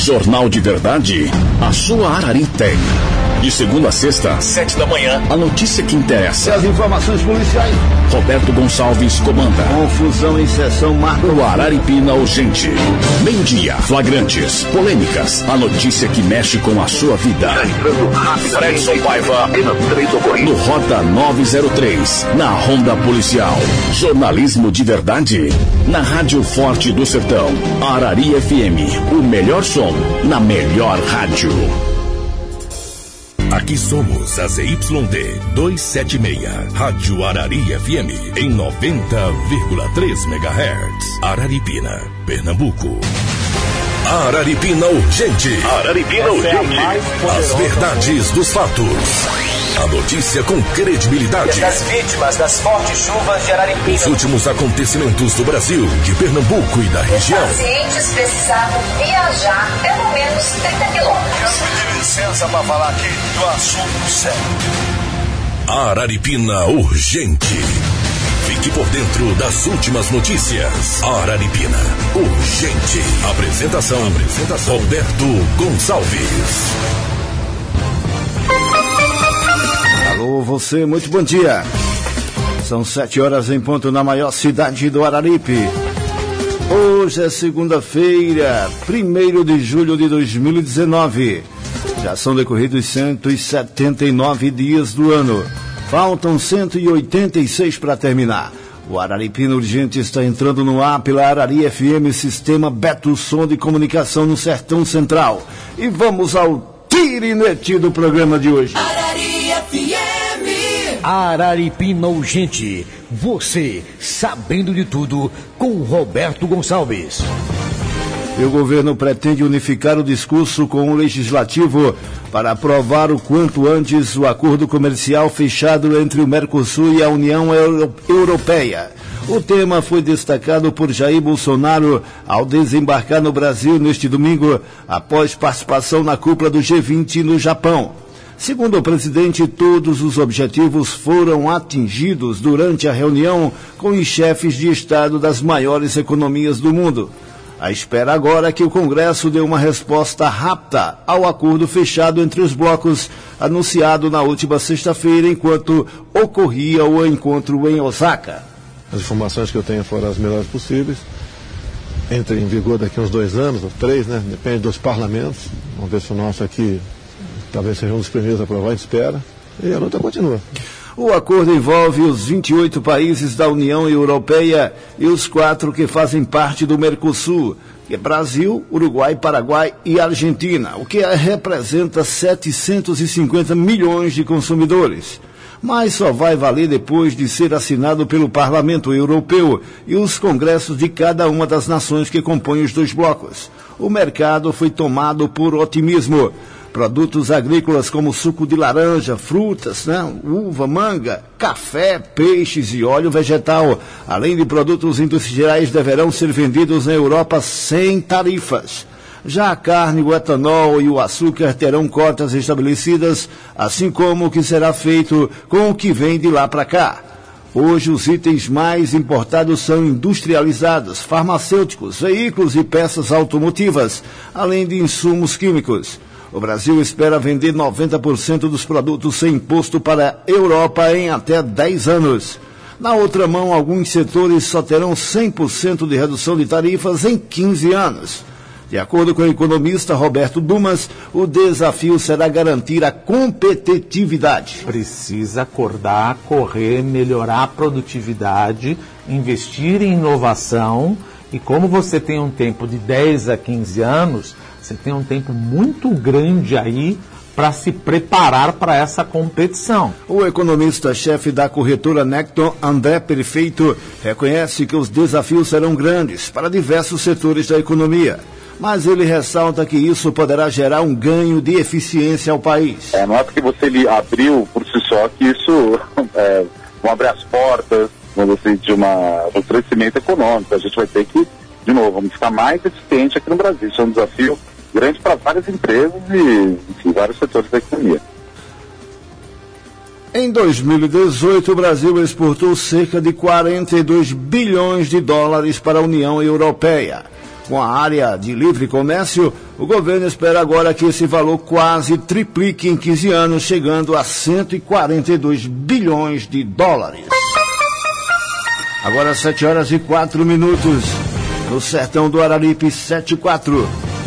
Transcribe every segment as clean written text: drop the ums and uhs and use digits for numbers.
Jornal de Verdade, a sua Arari tem. De segunda a sexta, 7 da manhã, a notícia que interessa. E as informações policiais. Roberto Gonçalves comanda. Confusão em sessão marca o Araripina Urgente. Meio-dia, flagrantes, polêmicas, a notícia que mexe com a sua vida. Fredson Paiva, no Rota 903, na Ronda Policial. Jornalismo de verdade, na Rádio Forte do Sertão. Arari FM, o melhor som, na melhor rádio. Aqui somos a ZYD 276, Rádio Arari FM, em 90,3 MHz. Araripina, Pernambuco. Araripina Urgente. Araripina Urgente. As verdades dos fatos. A notícia com credibilidade. E das vítimas das fortes chuvas de Araripina. Os últimos acontecimentos do Brasil, de Pernambuco e da região. Os pacientes precisavam viajar pelo menos 30 quilômetros. Me licença para falar aqui do assunto sério. Araripina Urgente. Fique por dentro das últimas notícias. Araripina Urgente. Apresentação. Roberto Gonçalves. Alô, você, muito bom dia. São 7 horas em ponto na maior cidade do Araripe. Hoje é segunda-feira, 1º de julho de 2019. Já são decorridos 179 dias do ano. Faltam 186 para terminar. O Araripina Urgente está entrando no ar pela Arari FM, Sistema Beto Som de Comunicação no Sertão Central. E vamos ao tirinete do programa de hoje. Arari FM. Araripina Urgente. Você sabendo de tudo com Roberto Gonçalves. E o governo pretende unificar o discurso com o legislativo para aprovar o quanto antes o acordo comercial fechado entre o Mercosul e a União Europeia. O tema foi destacado por Jair Bolsonaro ao desembarcar no Brasil neste domingo, após participação na cúpula do G20 no Japão. Segundo o presidente, todos os objetivos foram atingidos durante a reunião com os chefes de Estado das maiores economias do mundo. A espera agora é que o Congresso dê uma resposta rápida ao acordo fechado entre os blocos, anunciado na última sexta-feira, enquanto ocorria o encontro em Osaka. As informações que eu tenho foram as melhores possíveis. Entra em vigor daqui a uns 2 anos, ou 3, né? Depende dos parlamentos. Vamos ver se o nosso aqui talvez seja um dos primeiros a aprovar, a gente espera. E a luta continua. O acordo envolve os 28 países da União Europeia e os 4 que fazem parte do Mercosul, que é Brasil, Uruguai, Paraguai e Argentina, o que representa 750 milhões de consumidores. Mas só vai valer depois de ser assinado pelo Parlamento Europeu e os congressos de cada uma das nações que compõem os 2 blocos. O mercado foi tomado por otimismo. Produtos agrícolas como suco de laranja, frutas, uva, manga, café, peixes e óleo vegetal, além de produtos industriais, deverão ser vendidos na Europa sem tarifas. Já a carne, o etanol e o açúcar terão cotas estabelecidas, assim como o que será feito com o que vem de lá para cá. Hoje, os itens mais importados são industrializados, farmacêuticos, veículos e peças automotivas, além de insumos químicos. O Brasil espera vender 90% dos produtos sem imposto para a Europa em até 10 anos. Na outra mão, alguns setores só terão 100% de redução de tarifas em 15 anos. De acordo com o economista Roberto Dumas, o desafio será garantir a competitividade. Precisa acordar, correr, melhorar a produtividade, investir em inovação. E como você tem um tempo de 10 a 15 anos, você tem um tempo muito grande aí para se preparar para essa competição. O economista-chefe da corretora Necton, André Perfeito, reconhece que os desafios serão grandes para diversos setores da economia. Mas ele ressalta que isso poderá gerar um ganho de eficiência ao país. Não é porque você abriu por si só que isso vai abrir as portas, de um crescimento econômico. A gente vai ter que, de novo, vamos ficar mais eficiente aqui no Brasil. Isso é um desafio grande para várias empresas e, enfim, vários setores da economia. Em 2018, o Brasil exportou cerca de 42 bilhões de dólares para a União Europeia. com a área de livre comércio, o governo espera agora que esse valor quase triplique em 15 anos, chegando a 142 bilhões de dólares. Agora 7h04, no sertão do Araripe, 7h04.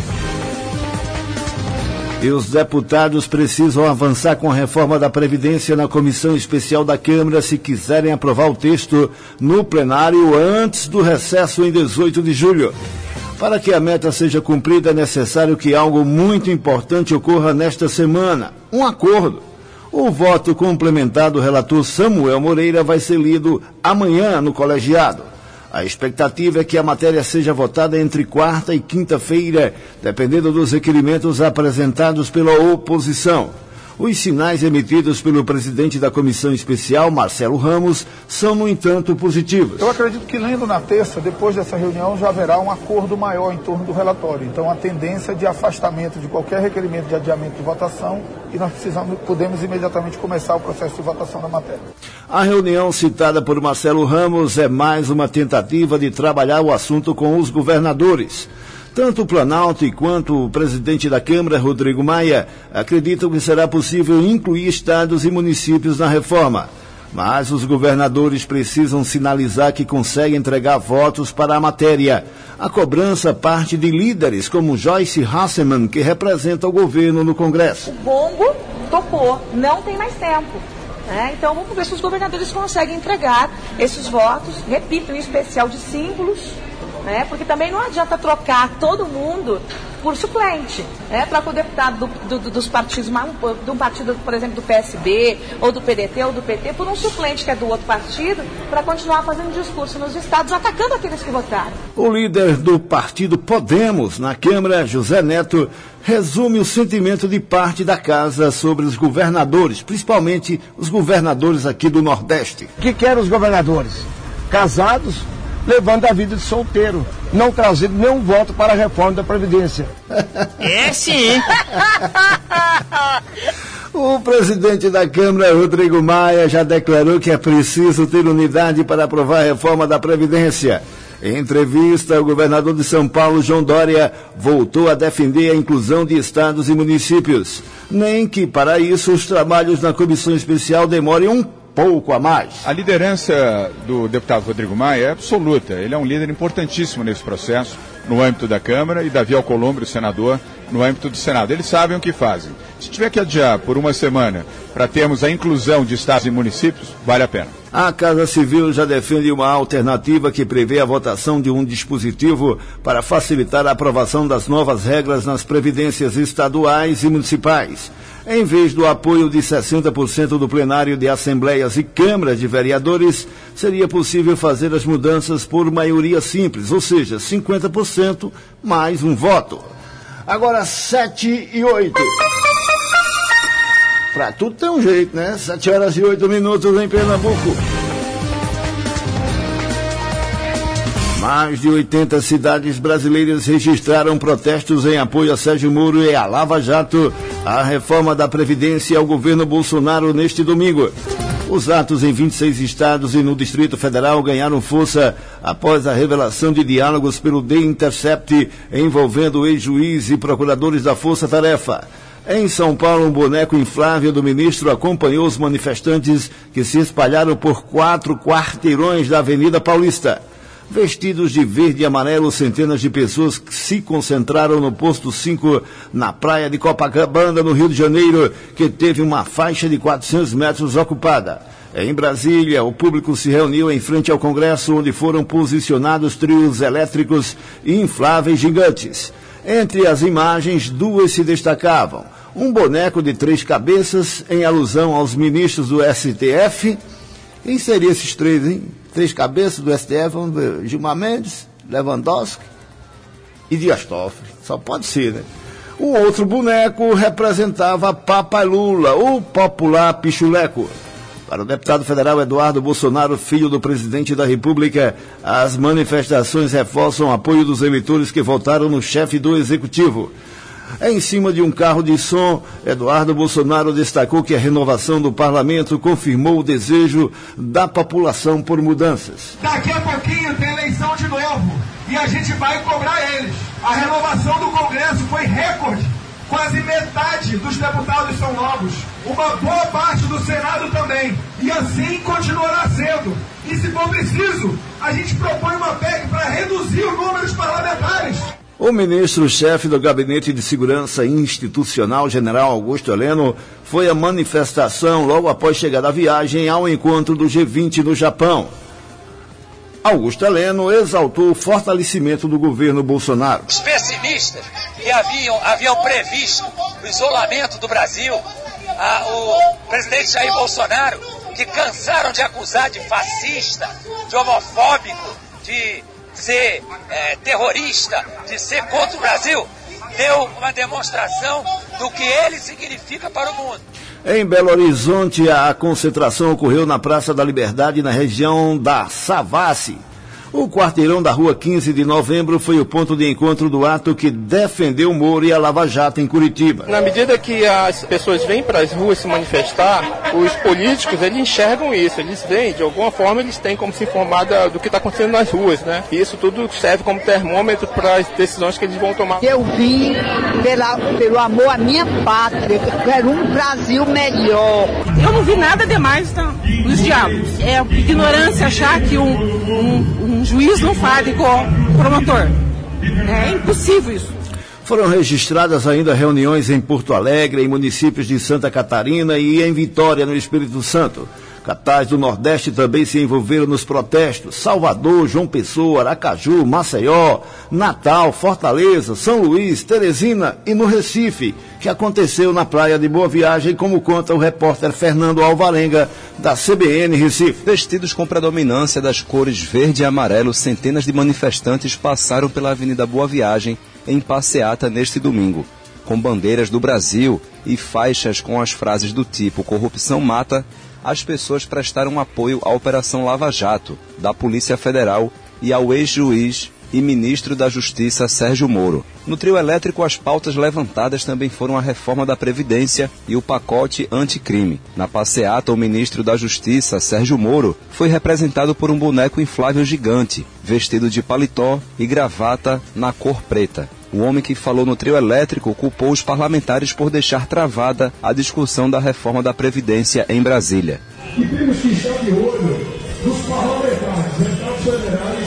E os deputados precisam avançar com a reforma da Previdência na Comissão Especial da Câmara se quiserem aprovar o texto no plenário antes do recesso em 18 de julho. Para que a meta seja cumprida, é necessário que algo muito importante ocorra nesta semana: um acordo. O voto complementar do relator Samuel Moreira vai ser lido amanhã no colegiado. A expectativa é que a matéria seja votada entre quarta e quinta-feira, dependendo dos requerimentos apresentados pela oposição. Os sinais emitidos pelo presidente da Comissão Especial, Marcelo Ramos, são, no entanto, positivos. Eu acredito que, lendo na terça, depois dessa reunião, já haverá um acordo maior em torno do relatório. Então, a tendência de afastamento de qualquer requerimento de adiamento de votação, e nós podemos imediatamente começar o processo de votação da matéria. A reunião citada por Marcelo Ramos é mais uma tentativa de trabalhar o assunto com os governadores. Tanto o Planalto quanto o presidente da Câmara, Rodrigo Maia, acreditam que será possível incluir estados e municípios na reforma. Mas os governadores precisam sinalizar que conseguem entregar votos para a matéria. A cobrança parte de líderes como Joyce Hasselmann, que representa o governo no Congresso. O bombo tocou, não tem mais tempo. Então vamos ver se os governadores conseguem entregar esses votos, repito, em especial de símbolos, porque também não adianta trocar todo mundo por suplente, troca o deputado dos partidos, de um partido, por exemplo, do PSB, ou do PDT, ou do PT, por um suplente que é do outro partido, para continuar fazendo discurso nos estados, atacando aqueles que votaram. O líder do partido Podemos na Câmara, José Neto, resume o sentimento de parte da casa sobre os governadores, principalmente os governadores aqui do Nordeste. O que querem os governadores? Casados, levando a vida de solteiro, não trazendo nenhum voto para a reforma da Previdência. É sim! O presidente da Câmara, Rodrigo Maia, já declarou que é preciso ter unidade para aprovar a reforma da Previdência. Em entrevista, o governador de São Paulo, João Dória, voltou a defender a inclusão de estados e municípios. Nem que, para isso, os trabalhos na comissão especial demorem um pouco a mais. A liderança do deputado Rodrigo Maia é absoluta. Ele é um líder importantíssimo nesse processo, no âmbito da Câmara, e Davi Alcolumbre, o senador, no âmbito do Senado. Eles sabem o que fazem. Se tiver que adiar por uma semana para termos a inclusão de estados e municípios, vale a pena. A Casa Civil já defende uma alternativa que prevê a votação de um dispositivo para facilitar a aprovação das novas regras nas previdências estaduais e municipais. Em vez do apoio de 60% do plenário de assembleias e câmaras de vereadores, seria possível fazer as mudanças por maioria simples, ou seja, 50% mais um voto. Agora 7h08. Pra tudo tem um jeito, né? 7h08 em Pernambuco. Mais de 80 cidades brasileiras registraram protestos em apoio a Sérgio Moro e a Lava Jato, a reforma da Previdência ao governo Bolsonaro neste domingo. Os atos em 26 estados e no Distrito Federal ganharam força após a revelação de diálogos pelo The Intercept envolvendo ex-juiz e procuradores da Força Tarefa. Em São Paulo, um boneco inflável do ministro acompanhou os manifestantes que se espalharam por 4 quarteirões da Avenida Paulista. Vestidos de verde e amarelo, centenas de pessoas se concentraram no posto 5, na praia de Copacabana, no Rio de Janeiro, que teve uma faixa de 400 metros ocupada. Em Brasília, o público se reuniu em frente ao Congresso, onde foram posicionados trios elétricos e infláveis gigantes. Entre as imagens, 2 se destacavam. Um boneco de 3 cabeças, em alusão aos ministros do STF. Quem seriam esses 3, hein? 3 cabeças do STF, vamos ver, Gilmar Mendes, Lewandowski e Dias Toffoli. Só pode ser, né? O outro boneco representava Papai Lula, o popular Pichuleco. Para o deputado federal Eduardo Bolsonaro, filho do presidente da República, as manifestações reforçam o apoio dos eleitores que votaram no chefe do executivo. Em cima de um carro de som, Eduardo Bolsonaro destacou que a renovação do parlamento confirmou o desejo da população por mudanças. Daqui a pouquinho tem eleição de novo. e a gente vai cobrar eles. A renovação do Congresso foi recorde. Quase metade dos deputados são novos. Uma boa parte do Senado também. E assim continuará sendo. E se for preciso, a gente propõe uma PEC para reduzir o número de parlamentares. O ministro-chefe do Gabinete de Segurança Institucional, general Augusto Heleno, foi à manifestação logo após chegar da viagem ao encontro do G20 no Japão. Augusto Heleno exaltou o fortalecimento do governo Bolsonaro. Os pessimistas que haviam previsto o isolamento do Brasil, o presidente Jair Bolsonaro, que cansaram de acusar de fascista, de homofóbico, de ser terrorista, de ser contra o Brasil, deu uma demonstração do que ele significa para o mundo. Em Belo Horizonte, a concentração ocorreu na Praça da Liberdade, na região da Savassi. O quarteirão da Rua 15 de Novembro foi o ponto de encontro do ato que defendeu Moro e a Lava Jato em Curitiba. Na medida que as pessoas vêm para as ruas se manifestar, os políticos eles enxergam isso, eles veem, de alguma forma eles têm como se informar do que está acontecendo nas ruas, né? E isso tudo serve como termômetro para as decisões que eles vão tomar. Eu vim pelo amor à minha pátria, quero um Brasil melhor. Eu não vi nada demais nos diálogos. É ignorância achar que um juiz não fale com o promotor. É impossível isso. Foram registradas ainda reuniões em Porto Alegre, em municípios de Santa Catarina e em Vitória, no Espírito Santo. Capitais do Nordeste também se envolveram nos protestos. Salvador, João Pessoa, Aracaju, Maceió, Natal, Fortaleza, São Luís, Teresina e no Recife, que aconteceu na praia de Boa Viagem, como conta o repórter Fernando Alvarenga, da CBN Recife. Vestidos com predominância das cores verde e amarelo, centenas de manifestantes passaram pela Avenida Boa Viagem em passeata neste domingo. Com bandeiras do Brasil e faixas com as frases do tipo "corrupção mata", as pessoas prestaram apoio à Operação Lava Jato, da Polícia Federal e ao ex-juiz e ministro da Justiça Sérgio Moro. No trio elétrico, as pautas levantadas também foram a reforma da Previdência e o pacote anticrime. Na passeata, o ministro da Justiça, Sérgio Moro, foi representado por um boneco inflável gigante, vestido de paletó e gravata na cor preta. O homem que falou no trio elétrico culpou os parlamentares por deixar travada a discussão da reforma da Previdência em Brasília. E temos que estar de olho dos parlamentares, deputados federais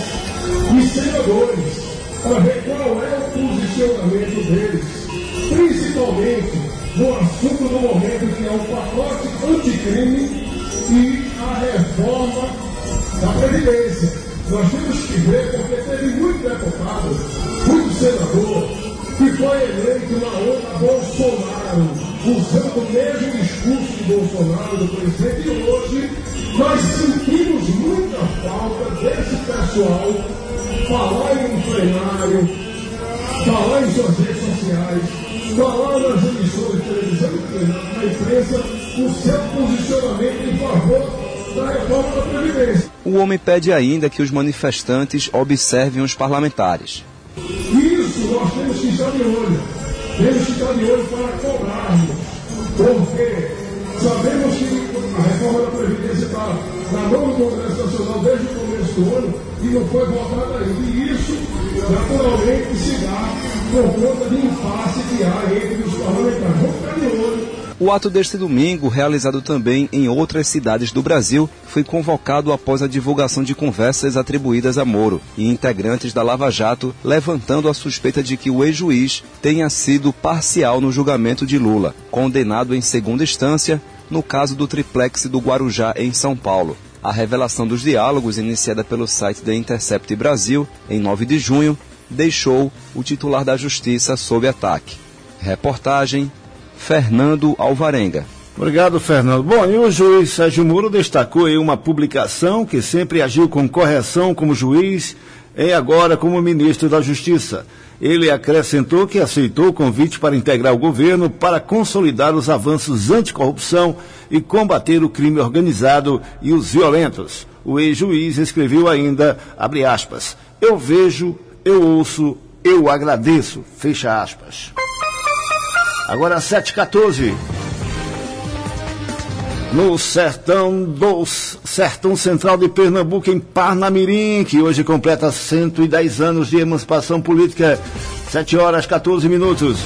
e senadores, para ver qual é o posicionamento deles, principalmente no assunto do momento, que é o pacote anticrime e a reforma da Previdência. Nós temos que ver, porque teve muito deputado, muito senador, que foi eleito na onda Bolsonaro, usando o mesmo discurso do Bolsonaro, do presidente, e hoje nós sentimos muita falta desse pessoal falar em um plenário, falar em suas redes sociais, falar nas emissoras de televisão e na imprensa, o seu posicionamento em favor da reforma da Previdência. O homem pede ainda que os manifestantes observem os parlamentares. Isso nós temos que estar de olho. Temos que estar de olho para cobrarmos. Porque sabemos que a reforma da Previdência está na mão do Congresso Nacional desde o começo do ano e não foi votada ainda. E isso, naturalmente, se dá por conta de impasse que há entre os parlamentares. Vamos ficar de olho. O ato deste domingo, realizado também em outras cidades do Brasil, foi convocado após a divulgação de conversas atribuídas a Moro e integrantes da Lava Jato, levantando a suspeita de que o ex-juiz tenha sido parcial no julgamento de Lula, condenado em segunda instância no caso do triplex do Guarujá, em São Paulo. A revelação dos diálogos, iniciada pelo site The Intercept Brasil, em 9 de junho, deixou o titular da Justiça sob ataque. Reportagem Fernando Alvarenga. Obrigado, Fernando. Bom, e o juiz Sérgio Moro destacou em uma publicação que sempre agiu com correção como juiz e agora como ministro da Justiça. Ele acrescentou que aceitou o convite para integrar o governo para consolidar os avanços anticorrupção e combater o crime organizado e os violentos. O ex-juiz escreveu ainda, abre aspas, "Eu vejo, eu ouço, eu agradeço", fecha aspas. Agora 7h14. no sertão central de Pernambuco, em Parnamirim, que hoje completa 110 anos de emancipação política. 7h14.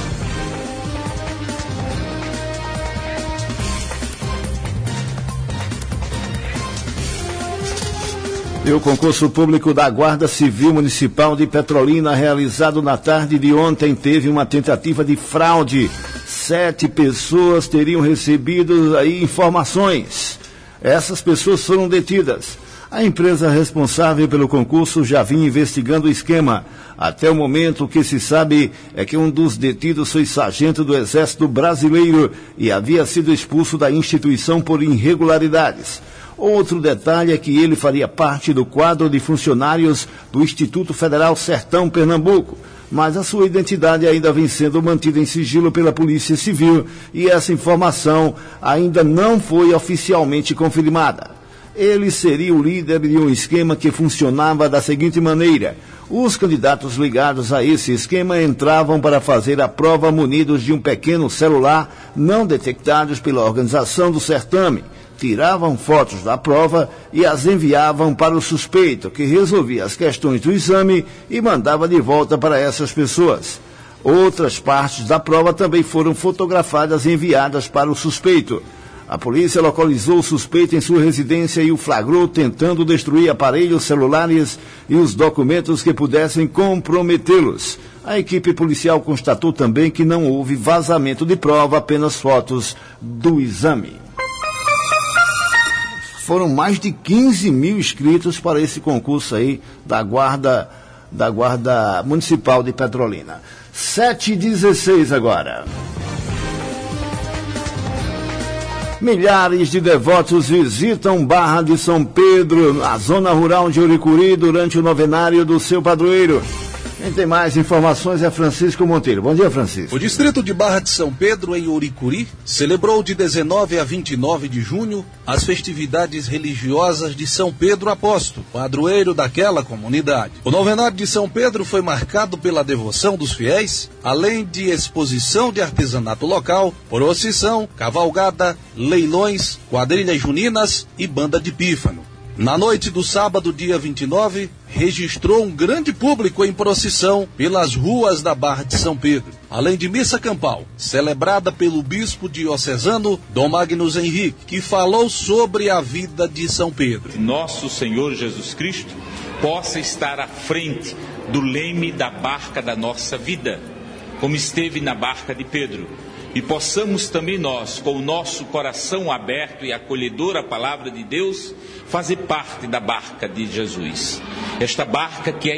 E o concurso público da Guarda Civil Municipal de Petrolina, realizado na tarde de ontem, teve uma tentativa de fraude. 7 pessoas teriam recebido aí informações. Essas pessoas foram detidas. A empresa responsável pelo concurso já vinha investigando o esquema. Até o momento, o que se sabe é que um dos detidos foi sargento do Exército Brasileiro e havia sido expulso da instituição por irregularidades. Outro detalhe é que ele faria parte do quadro de funcionários do Instituto Federal Sertão Pernambuco, mas a sua identidade ainda vem sendo mantida em sigilo pela Polícia Civil e essa informação ainda não foi oficialmente confirmada. Ele seria o líder de um esquema que funcionava da seguinte maneira: os candidatos ligados a esse esquema entravam para fazer a prova munidos de um pequeno celular não detectados pela organização do certame, tiravam fotos da prova e as enviavam para o suspeito, que resolvia as questões do exame e mandava de volta para essas pessoas. Outras partes da prova também foram fotografadas e enviadas para o suspeito. A polícia localizou o suspeito em sua residência e o flagrou tentando destruir aparelhos celulares e os documentos que pudessem comprometê-los. A equipe policial constatou também que não houve vazamento de prova, apenas fotos do exame. Foram mais de 15 mil inscritos para esse concurso aí da Guarda Municipal de Petrolina. 7h16 agora. Milhares de devotos visitam Barra de São Pedro, na zona rural de Uricuri, durante o novenário do seu padroeiro. Quem tem mais informações é Francisco Monteiro. Bom dia, Francisco. O distrito de Barra de São Pedro, em Uricuri, celebrou de 19 a 29 de junho as festividades religiosas de São Pedro Apóstolo, padroeiro daquela comunidade. O novenário de São Pedro foi marcado pela devoção dos fiéis, além de exposição de artesanato local, procissão, cavalgada, leilões, quadrilhas juninas e banda de pífano. Na noite do sábado, dia 29, registrou um grande público em procissão pelas ruas da Barra de São Pedro, além de missa campal, celebrada pelo bispo diocesano Dom Magnus Henrique, que falou sobre a vida de São Pedro. Nosso Senhor Jesus Cristo possa estar à frente do leme da barca da nossa vida, como esteve na barca de Pedro. E possamos também nós, com o nosso coração aberto e acolhedor à palavra de Deus, fazer parte da barca de Jesus. Esta barca que é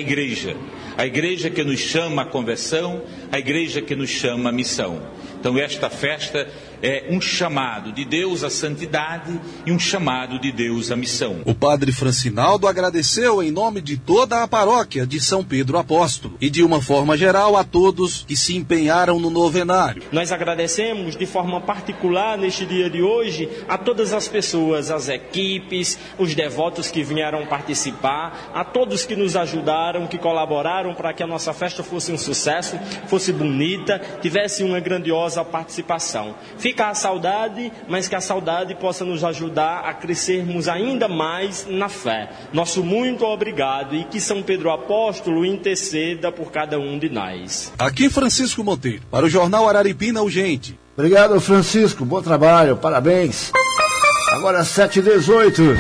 a igreja que nos chama à conversão, a igreja que nos chama à missão. Então esta festa é um chamado de Deus à santidade e um chamado de Deus à missão. O padre Francinaldo agradeceu em nome de toda a paróquia de São Pedro Apóstolo e de uma forma geral a todos que se empenharam no novenário. Nós agradecemos de forma particular neste dia de hoje a todas as pessoas, as equipes, os devotos que vieram participar, a todos que nos ajudaram, que colaboraram para que a nossa festa fosse um sucesso, fosse bonita, tivesse uma grandiosa participação. Fica a saudade, mas que a saudade possa nos ajudar a crescermos ainda mais na fé. Nosso muito obrigado e que São Pedro Apóstolo interceda por cada um de nós. Aqui Francisco Monteiro, para o Jornal Araripina Urgente. Obrigado, Francisco. Bom trabalho, parabéns. Agora 7h18.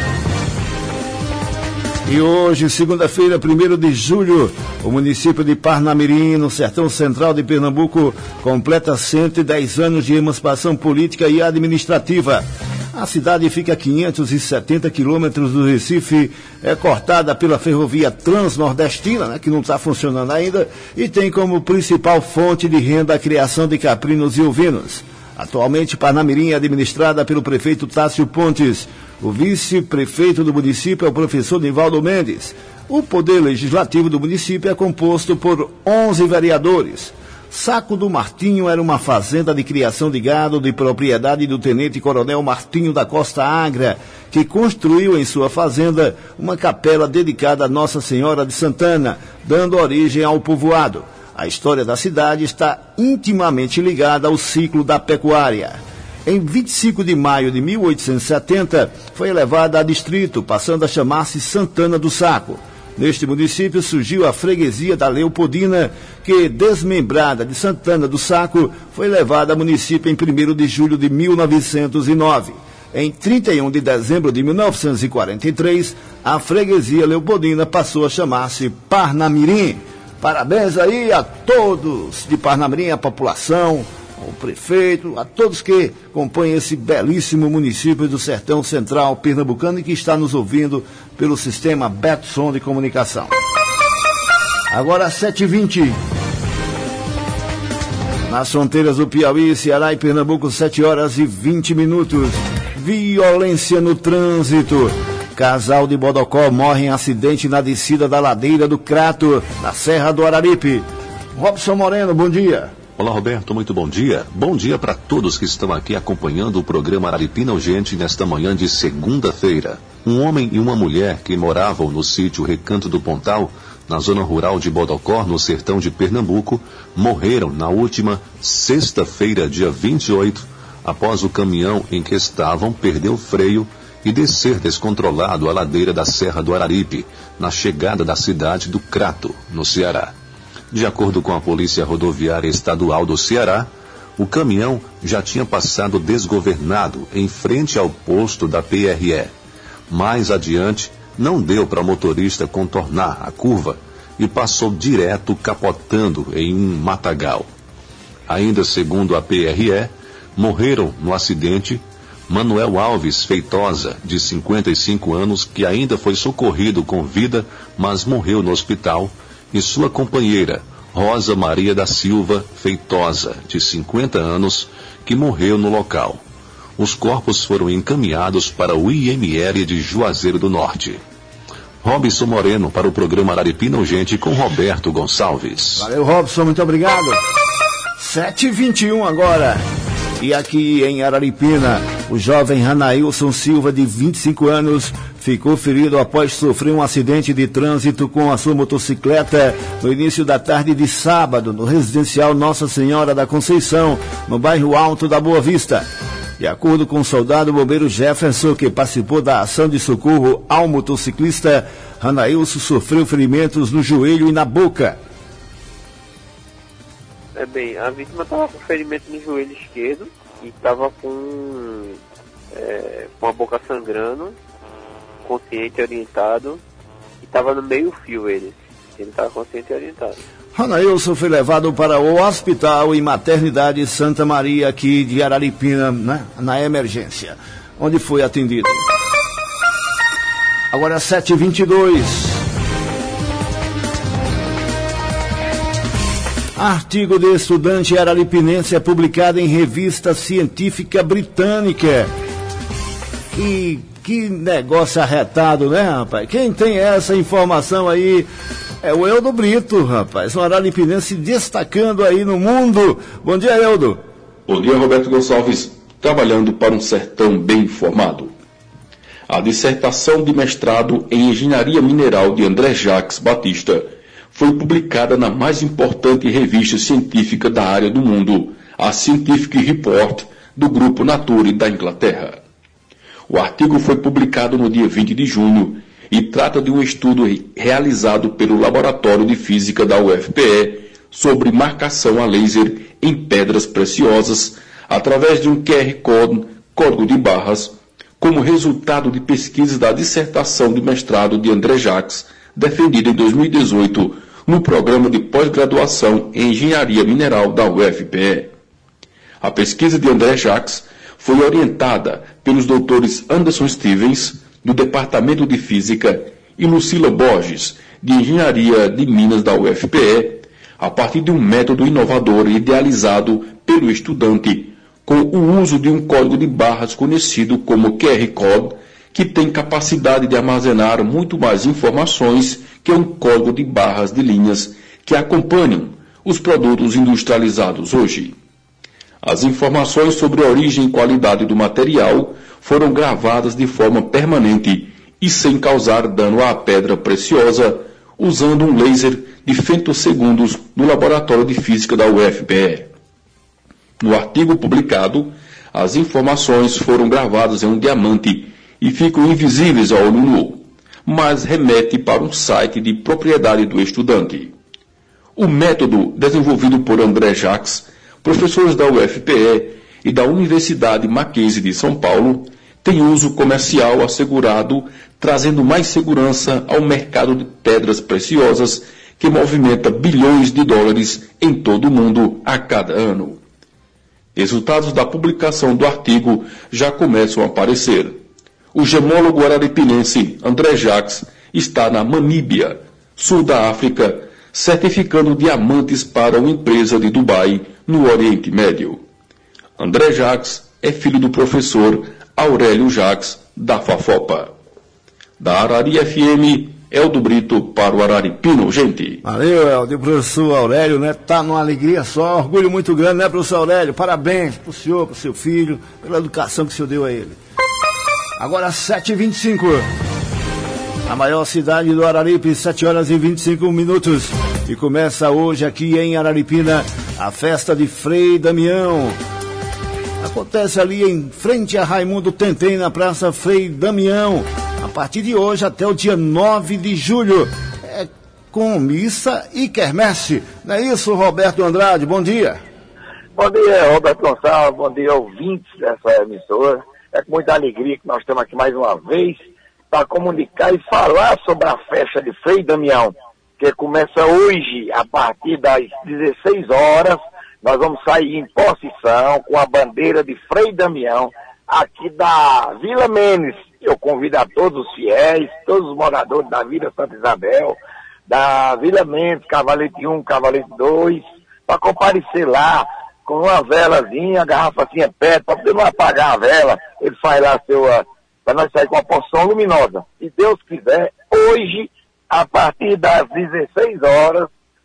E hoje, segunda-feira, 1º de julho, o município de Parnamirim, no sertão central de Pernambuco, completa 110 anos de emancipação política e administrativa. A cidade fica a 570 quilômetros do Recife, é cortada pela ferrovia transnordestina, que não está funcionando ainda, e tem como principal fonte de renda a criação de caprinos e ovinos. Atualmente, Parnamirim é administrada pelo prefeito Tássio Pontes. O vice-prefeito do município é o professor Nivaldo Mendes. O poder legislativo do município é composto por 11 vereadores. Saco do Martinho era uma fazenda de criação de gado de propriedade do tenente-coronel Martinho da Costa Agra, que construiu em sua fazenda uma capela dedicada a Nossa Senhora de Santana, dando origem ao povoado. A história da cidade está intimamente ligada ao ciclo da pecuária. Em 25 de maio de 1870, foi elevada a distrito, passando a chamar-se Santana do Saco. Neste município surgiu a freguesia da Leopoldina, que, desmembrada de Santana do Saco, foi levada a município em 1º de julho de 1909. Em 31 de dezembro de 1943, a freguesia Leopoldina passou a chamar-se Parnamirim. Parabéns aí a todos de Parnamirim, a população, o prefeito, a todos que compõem esse belíssimo município do Sertão Central pernambucano e que está nos ouvindo pelo sistema Betson de comunicação. Agora 7h20. Nas fronteiras do Piauí, Ceará e Pernambuco, 7h20. Violência no trânsito. Casal de Bodocó morre em acidente na descida da ladeira do Crato, na Serra do Araripe. Robson Moreno, bom dia. Olá, Roberto, muito bom dia. Bom dia para todos que estão aqui acompanhando o programa Araripina Urgente nesta manhã de segunda-feira. Um homem e uma mulher que moravam no sítio Recanto do Pontal, na zona rural de Bodocó, no sertão de Pernambuco, morreram na última sexta-feira, dia 28, após o caminhão em que estavam perder o freio e descer descontrolado a ladeira da Serra do Araripe, na chegada da cidade do Crato, no Ceará. De acordo com a Polícia Rodoviária Estadual do Ceará, o caminhão já tinha passado desgovernado em frente ao posto da PRE. Mais adiante, não deu para o motorista contornar a curva e passou direto capotando em um matagal. Ainda segundo a PRE, morreram no acidente Manuel Alves Feitosa, de 55 anos, que ainda foi socorrido com vida, mas morreu no hospital, e sua companheira, Rosa Maria da Silva Feitosa, de 50 anos, que morreu no local. Os corpos foram encaminhados para o IML de Juazeiro do Norte. Robson Moreno para o programa Araripina Urgente com Roberto Gonçalves. Valeu, Robson, muito obrigado. 7h21 agora. E aqui em Araripina, o jovem Ranailson Silva, de 25 anos, ficou ferido após sofrer um acidente de trânsito com a sua motocicleta no início da tarde de sábado, no residencial Nossa Senhora da Conceição, no bairro Alto da Boa Vista. De acordo com o soldado bombeiro Jefferson, que participou da ação de socorro ao motociclista, Ranailson sofreu ferimentos no joelho e na boca. Bem, a vítima estava com ferimento no joelho esquerdo e estava com a boca sangrando, consciente, orientado, e estava no meio fio ele estava consciente e orientado. Ranailson foi levado para o Hospital e Maternidade Santa Maria aqui de Araripina, né, na emergência, onde foi atendido. Agora 7h22. Artigo de estudante araripinense é publicado em revista científica britânica. Que negócio arretado, né, rapaz? Quem tem essa informação aí é o Eldo Brito, rapaz. Um araripinense destacando aí no mundo. Bom dia, Eldo. Bom dia, Roberto Gonçalves. Trabalhando para um sertão bem informado. A dissertação de mestrado em Engenharia Mineral de André Jacques Batista foi publicada na mais importante revista científica da área do mundo, a Scientific Report, do Grupo Nature da Inglaterra. O artigo foi publicado no dia 20 de junho e trata de um estudo realizado pelo Laboratório de Física da UFPE sobre marcação a laser em pedras preciosas através de um QR Code, código de barras, como resultado de pesquisas da dissertação de mestrado de André Jacques, defendida em 2018 no programa de pós-graduação em Engenharia Mineral da UFPE. A pesquisa de André Jacques foi orientada pelos doutores Anderson Stevens, do Departamento de Física, e Lucila Borges, de Engenharia de Minas da UFPE, a partir de um método inovador idealizado pelo estudante, com o uso de um código de barras conhecido como QR Code, que tem capacidade de armazenar muito mais informações que um código de barras de linhas que acompanham os produtos industrializados hoje. As informações sobre a origem e qualidade do material foram gravadas de forma permanente e sem causar dano à pedra preciosa, usando um laser de femtosegundos no Laboratório de Física da UFPE. No artigo publicado, As informações foram gravadas em um diamante e ficam invisíveis ao olho nu, mas remete para um site de propriedade do estudante. O método, desenvolvido por André Jacques, professores da UFPE e da Universidade Mackenzie de São Paulo, tem uso comercial assegurado, trazendo mais segurança ao mercado de pedras preciosas que movimenta bilhões de dólares em todo o mundo a cada ano. Resultados da publicação do artigo já começam a aparecer. O gemólogo araripinense André Jacques está na Namíbia, sul da África, certificando diamantes para uma empresa de Dubai, no Oriente Médio. André Jacques é filho do professor Aurélio Jacques, da FAFOPA. Da Arari FM, Eldo Brito para o Araripina Urgente. Valeu, Eldo. O professor Aurélio, né? Tá numa alegria só, orgulho muito grande, né, professor Aurélio? Parabéns pro senhor, pro seu filho, pela educação que o senhor deu a ele. Agora 7h25. A maior cidade do Araripe, 7h25. E começa hoje aqui em Araripina a festa de Frei Damião. Acontece ali em frente a Raimundo Tentem, na Praça Frei Damião, a partir de hoje até o dia 9 de julho. É com missa e quermesse. Não é isso, Roberto Andrade? Bom dia. Bom dia, Roberto Gonçalves. Bom dia, ouvintes dessa emissora. É com muita alegria que nós estamos aqui mais uma vez para comunicar e falar sobre a festa de Frei Damião, que começa hoje a partir das 16 horas. Nós vamos sair em procissão com a bandeira de Frei Damião aqui da Vila Menes. Eu convido a todos os fiéis, todos os moradores da Vila Santa Isabel, da Vila Mendes, Cavalete 1, Cavalete 2, para comparecer lá com uma velazinha, garrafacinha perto, para poder não apagar a vela. Ele faz lá para nós sair com uma porção luminosa. Se Deus quiser, hoje, a partir das 16 horas,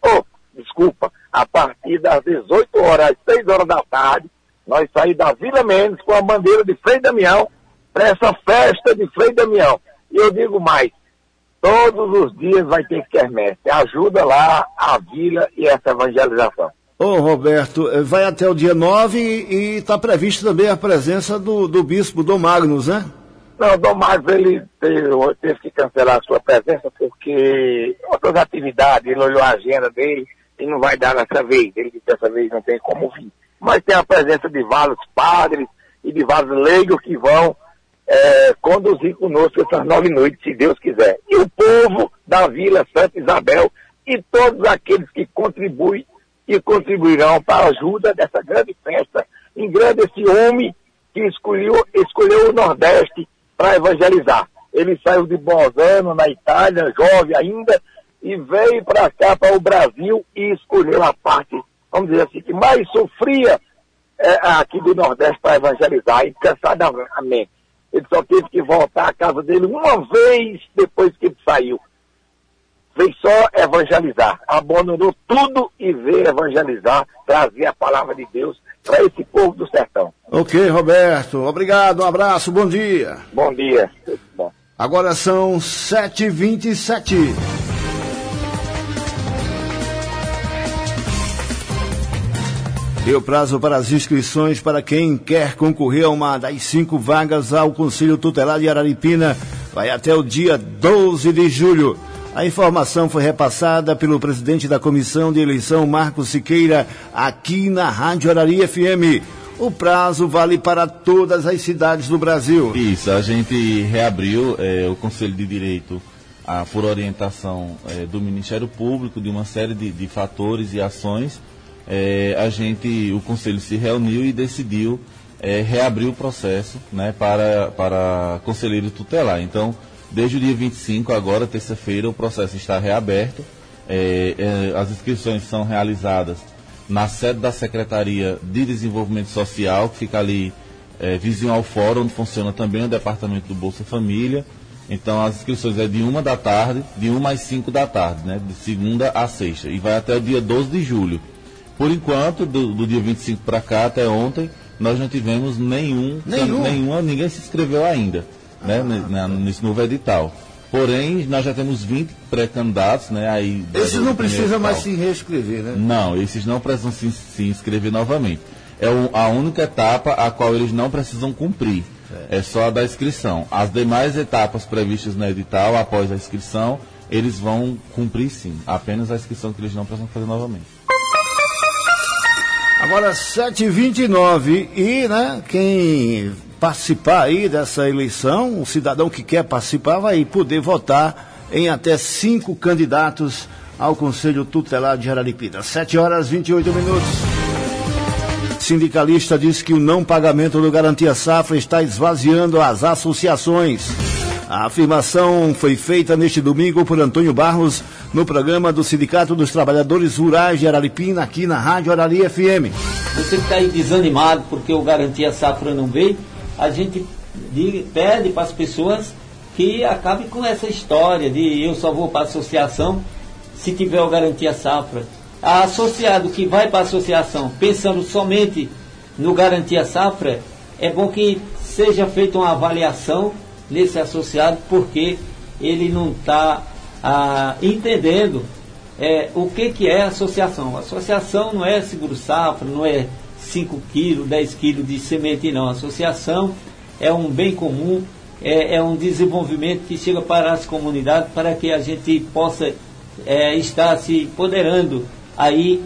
a partir das 18 horas, às 6 horas da tarde, nós saímos da Vila Mendes com a bandeira de Frei Damião para essa festa de Frei Damião. E eu digo mais, todos os dias vai ter quermesse. Ajuda lá a vila e essa evangelização. Ô Roberto, vai até o dia 9 e está previsto também a presença do bispo Dom Magnus, né? Não, o Dom Magnus, ele teve que cancelar a sua presença porque outras atividades, ele olhou a agenda dele e não vai dar dessa vez. Ele disse que dessa vez não tem como vir. Mas tem a presença de vários padres e de vários leigos que vão conduzir conosco essas 9 noites, se Deus quiser. E o povo da Vila Santa Isabel e todos aqueles que contribuem e contribuirão para a ajuda dessa grande festa. Em grande esse homem que escolheu o Nordeste para evangelizar. Ele saiu de Bolzano, na Itália, jovem ainda, e veio para cá, para o Brasil, e escolheu a parte, vamos dizer assim, que mais sofria aqui do Nordeste para evangelizar, incansadamente. Ele só teve que voltar à casa dele uma vez depois que ele saiu. Veio só evangelizar, abandonou tudo e veio evangelizar, trazer a palavra de Deus para esse povo do sertão. Ok, Roberto, obrigado, um abraço, bom dia. Bom dia. Bom. Agora são 7h27. E o prazo para as inscrições para quem quer concorrer a uma das 5 vagas ao Conselho Tutelar de Araripina vai até o dia 12 de julho. A informação foi repassada pelo presidente da Comissão de Eleição, Marcos Siqueira, aqui na Rádio Arari FM. O prazo vale para todas as cidades do Brasil. Isso, a gente reabriu o Conselho de Direito por orientação do Ministério Público, de uma série de fatores e ações. O Conselho se reuniu e decidiu reabrir o processo, né, para conselheiro tutelar. Então, desde o dia 25, agora, terça-feira, o processo está reaberto. As inscrições são realizadas na sede da Secretaria de Desenvolvimento Social, que fica ali vizinho ao fórum, onde funciona também o departamento do Bolsa Família. Então, as inscrições de 1 da tarde, de 1 às 5 da tarde, né, de segunda a sexta, e vai até o dia 12 de julho. Por enquanto, do dia 25 para cá, até ontem, nós não tivemos ninguém se inscreveu ainda, né, nesse novo edital. Porém, nós já temos 20 pré-candidatos, né? Esses não precisam mais se reescrever, né? Não, esses não precisam se inscrever novamente. é a única etapa a qual eles não precisam cumprir. É só a da inscrição. As demais etapas previstas no edital, após a inscrição, eles vão cumprir sim. Apenas a inscrição que eles não precisam fazer novamente. Agora 7h29 e, né, quem participar aí dessa eleição, o cidadão que quer participar vai poder votar em até 5 candidatos ao Conselho Tutelar de Araripina. 7h28. Sindicalista diz que o não pagamento do Garantia Safra está esvaziando as associações. A afirmação foi feita neste domingo por Antônio Barros no programa do Sindicato dos Trabalhadores Rurais de Araripina, aqui na Rádio Arari FM. Você que está aí desanimado porque o Garantia Safra não veio, a gente pede para as pessoas que acabem com essa história de eu só vou para a associação se tiver o Garantia Safra. A associado que vai para a associação pensando somente no Garantia Safra, é bom que seja feita uma avaliação nesse associado, porque ele não está entendendo o que é associação. A associação não é seguro safra, não é 5 quilos, 10 quilos de semente, não. A associação é um bem comum, é um desenvolvimento que chega para as comunidades, para que a gente possa estar se empoderando aí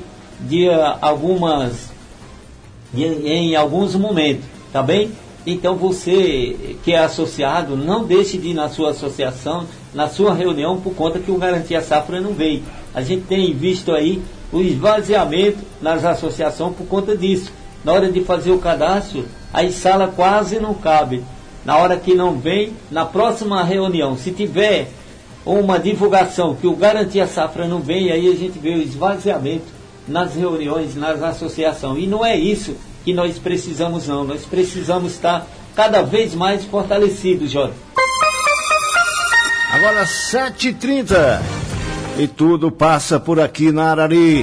em alguns momentos, tá bem? Então você que é associado, não deixe de ir na sua associação, na sua reunião, por conta que o Garantia Safra não veio. A gente tem visto aí o esvaziamento nas associações por conta disso. Na hora de fazer o cadastro, a sala quase não cabe. Na hora que não vem, na próxima reunião, se tiver uma divulgação que o Garantia Safra não vem, aí a gente vê o esvaziamento nas reuniões, nas associações. E não é isso que nós precisamos, não. Nós precisamos estar cada vez mais fortalecidos, Jota. Agora 7h30 e tudo passa por aqui na Arari.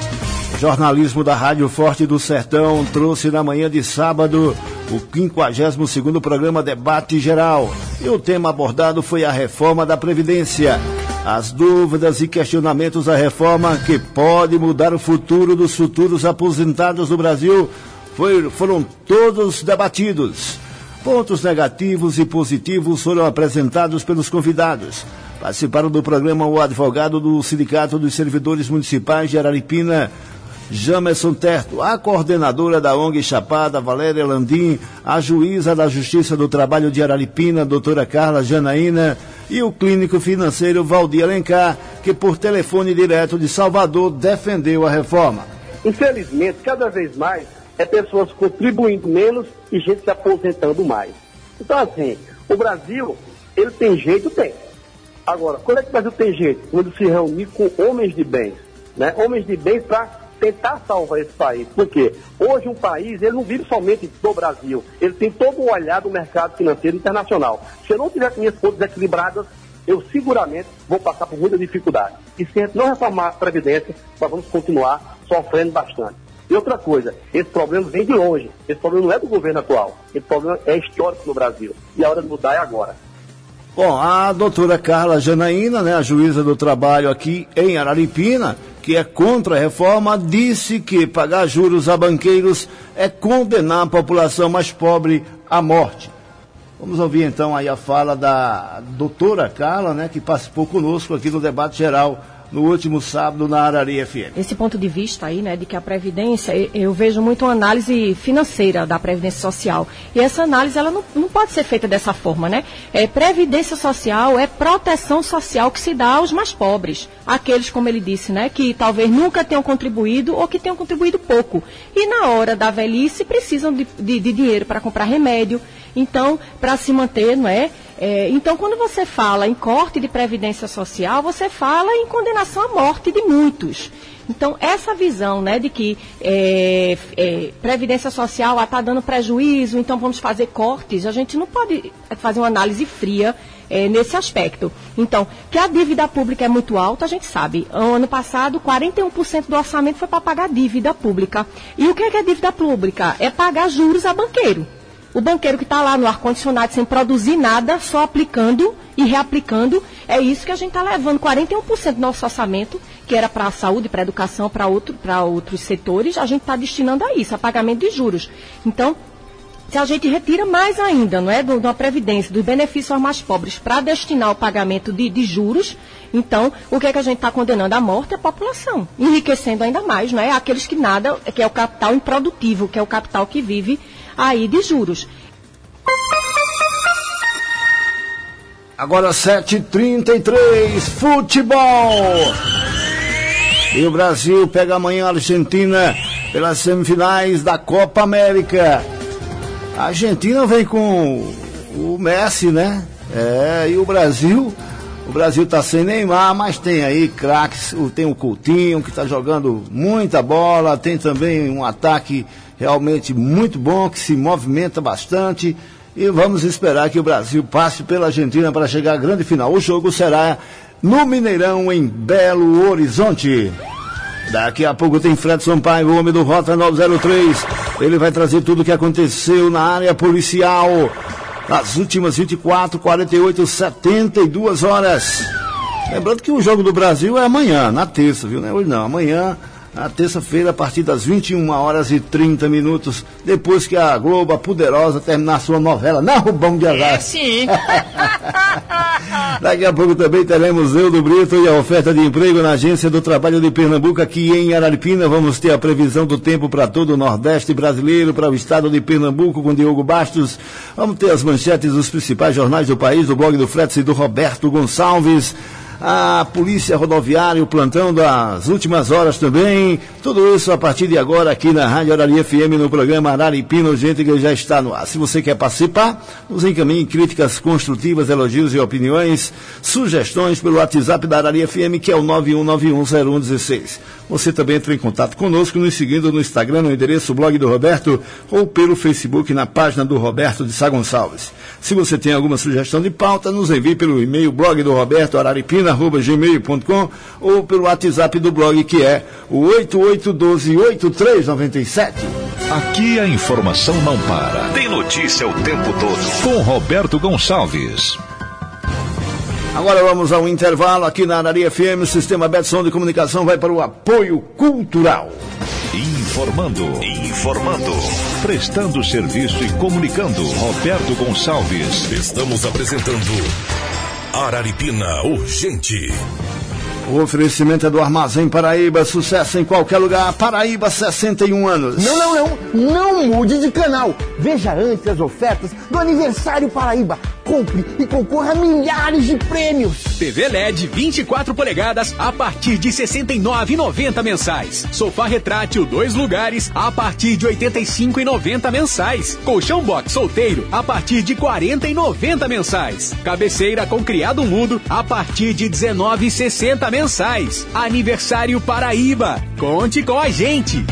O jornalismo da Rádio Forte do Sertão trouxe na manhã de sábado o 52º programa Debate Geral. E o tema abordado foi a reforma da Previdência. As dúvidas e questionamentos da reforma que pode mudar o futuro dos futuros aposentados do Brasil foram todos debatidos. Pontos negativos e positivos foram apresentados pelos convidados. Participaram do programa o advogado do Sindicato dos Servidores Municipais de Araripina, Jamerson Terto, a coordenadora da ONG Chapada, Valéria Landim, a juíza da Justiça do Trabalho de Araripina, doutora Carla Janaína, e o clínico financeiro Valdir Alencar, que por telefone direto de Salvador defendeu a reforma. Infelizmente, cada vez mais pessoas contribuindo menos e gente se aposentando mais. Então, assim, o Brasil, ele tem jeito? Tem. Agora, quando é que o Brasil tem jeito? Quando se reunir com homens de bens, né? Homens de bens para tentar salvar esse país. Por quê? Hoje um país, ele não vive somente do Brasil, ele tem todo um olhar do mercado financeiro internacional. Se eu não tiver minhas contas equilibradas, eu seguramente vou passar por muita dificuldade. E se a gente não reformar a Previdência, nós vamos continuar sofrendo bastante. E outra coisa, esse problema vem de longe. Esse problema não é do governo atual. Esse problema é histórico no Brasil. E a hora de mudar é agora. Bom, a doutora Carla Janaína, né, a juíza do trabalho aqui em Araripina, que é contra a reforma, disse que pagar juros a banqueiros é condenar a população mais pobre à morte. Vamos ouvir então aí a fala da doutora Carla, né, que participou conosco aqui no debate geral no último sábado na Arari FM. Esse ponto de vista aí, né, de que a Previdência, eu vejo muito uma análise financeira da Previdência Social. E essa análise, ela não pode ser feita dessa forma, né? Previdência Social é proteção social que se dá aos mais pobres. Aqueles, como ele disse, né, que talvez nunca tenham contribuído ou que tenham contribuído pouco. E na hora da velhice precisam de dinheiro para comprar remédio. Então, para se manter, não é? Então, quando você fala em corte de Previdência Social, você fala em condenação à morte de muitos. Então, essa visão, né, de que Previdência Social está dando prejuízo, então vamos fazer cortes, a gente não pode fazer uma análise fria nesse aspecto. Então, que a dívida pública é muito alta, a gente sabe. Ano passado, 41% do orçamento foi para pagar dívida pública. E o que é dívida pública? É pagar juros a banqueiro. O banqueiro que está lá no ar-condicionado sem produzir nada, só aplicando e reaplicando, é isso que a gente está levando. 41% do nosso orçamento, que era para a saúde, para a educação, para outros setores, a gente está destinando a isso, a pagamento de juros. Então, se a gente retira mais ainda, não é, da Previdência, dos benefícios aos mais pobres, para destinar ao pagamento de juros, então, o que é que a gente está condenando? A morte é a população, enriquecendo ainda mais, não é? Aqueles que nada, que é o capital improdutivo, que é o capital que vive aí de juros. Agora 7h33, futebol. E o Brasil pega amanhã a Argentina pelas semifinais da Copa América. A Argentina vem com o Messi, né? E o Brasil está sem Neymar, mas tem aí craques, tem o Coutinho que está jogando muita bola, tem também um ataque realmente muito bom, que se movimenta bastante, e vamos esperar que o Brasil passe pela Argentina para chegar à grande final. O jogo será no Mineirão, em Belo Horizonte. Daqui a pouco tem Fred Sampaio, o homem do Rota 903. Ele vai trazer tudo o que aconteceu na área policial nas últimas 24, 48, 72 horas. Lembrando que o jogo do Brasil é amanhã, na terça, viu? Não é hoje não, amanhã, na terça-feira, a partir das 21h30, depois que a Globo, a Poderosa, terminar sua novela Na Rubão de Azar. Sim. Daqui a pouco também teremos Eu do Brito e a oferta de emprego na Agência do Trabalho de Pernambuco, aqui em Araripina. Vamos ter a previsão do tempo para todo o Nordeste brasileiro, para o estado de Pernambuco, com Diogo Bastos. Vamos ter as manchetes dos principais jornais do país, do blog do Fretz e do Roberto Gonçalves. A Polícia Rodoviária, o plantão das últimas horas também. Tudo isso a partir de agora aqui na Rádio Araria FM, no programa Araripina Urgente, que já está no ar. Se você quer participar, nos encaminhe críticas construtivas, elogios e opiniões, sugestões pelo WhatsApp da Araria FM, que é o 91910116. Você também entra em contato conosco, nos seguindo no Instagram, no endereço Blog do Roberto, ou pelo Facebook, na página do Roberto de Sá Gonçalves. Se você tem alguma sugestão de pauta, nos envie pelo e-mail blogdoroberto@araripina.gmail.com ou pelo WhatsApp do blog, que é o 8812-8397. Aqui a informação não para. Tem notícia o tempo todo. Com Roberto Gonçalves. Agora vamos ao intervalo aqui na Araria FM. O Sistema Betson de Comunicação vai para o apoio cultural. Informando. Prestando serviço e comunicando. Roberto Gonçalves. Estamos apresentando Araripina Urgente. O oferecimento é do Armazém Paraíba, sucesso em qualquer lugar. Paraíba, 61 anos. Não mude de canal. Veja antes as ofertas do Aniversário Paraíba. Compre e concorra a milhares de prêmios. TV LED 24 polegadas a partir de R$ 69,90 mensais. Sofá retrátil 2 lugares a partir de R$ 85,90 mensais. Colchão box solteiro a partir de R$ 40,90 mensais. Cabeceira com criado mudo a partir de R$ 19,60 mensais. Aniversário Paraíba. Conte com a gente.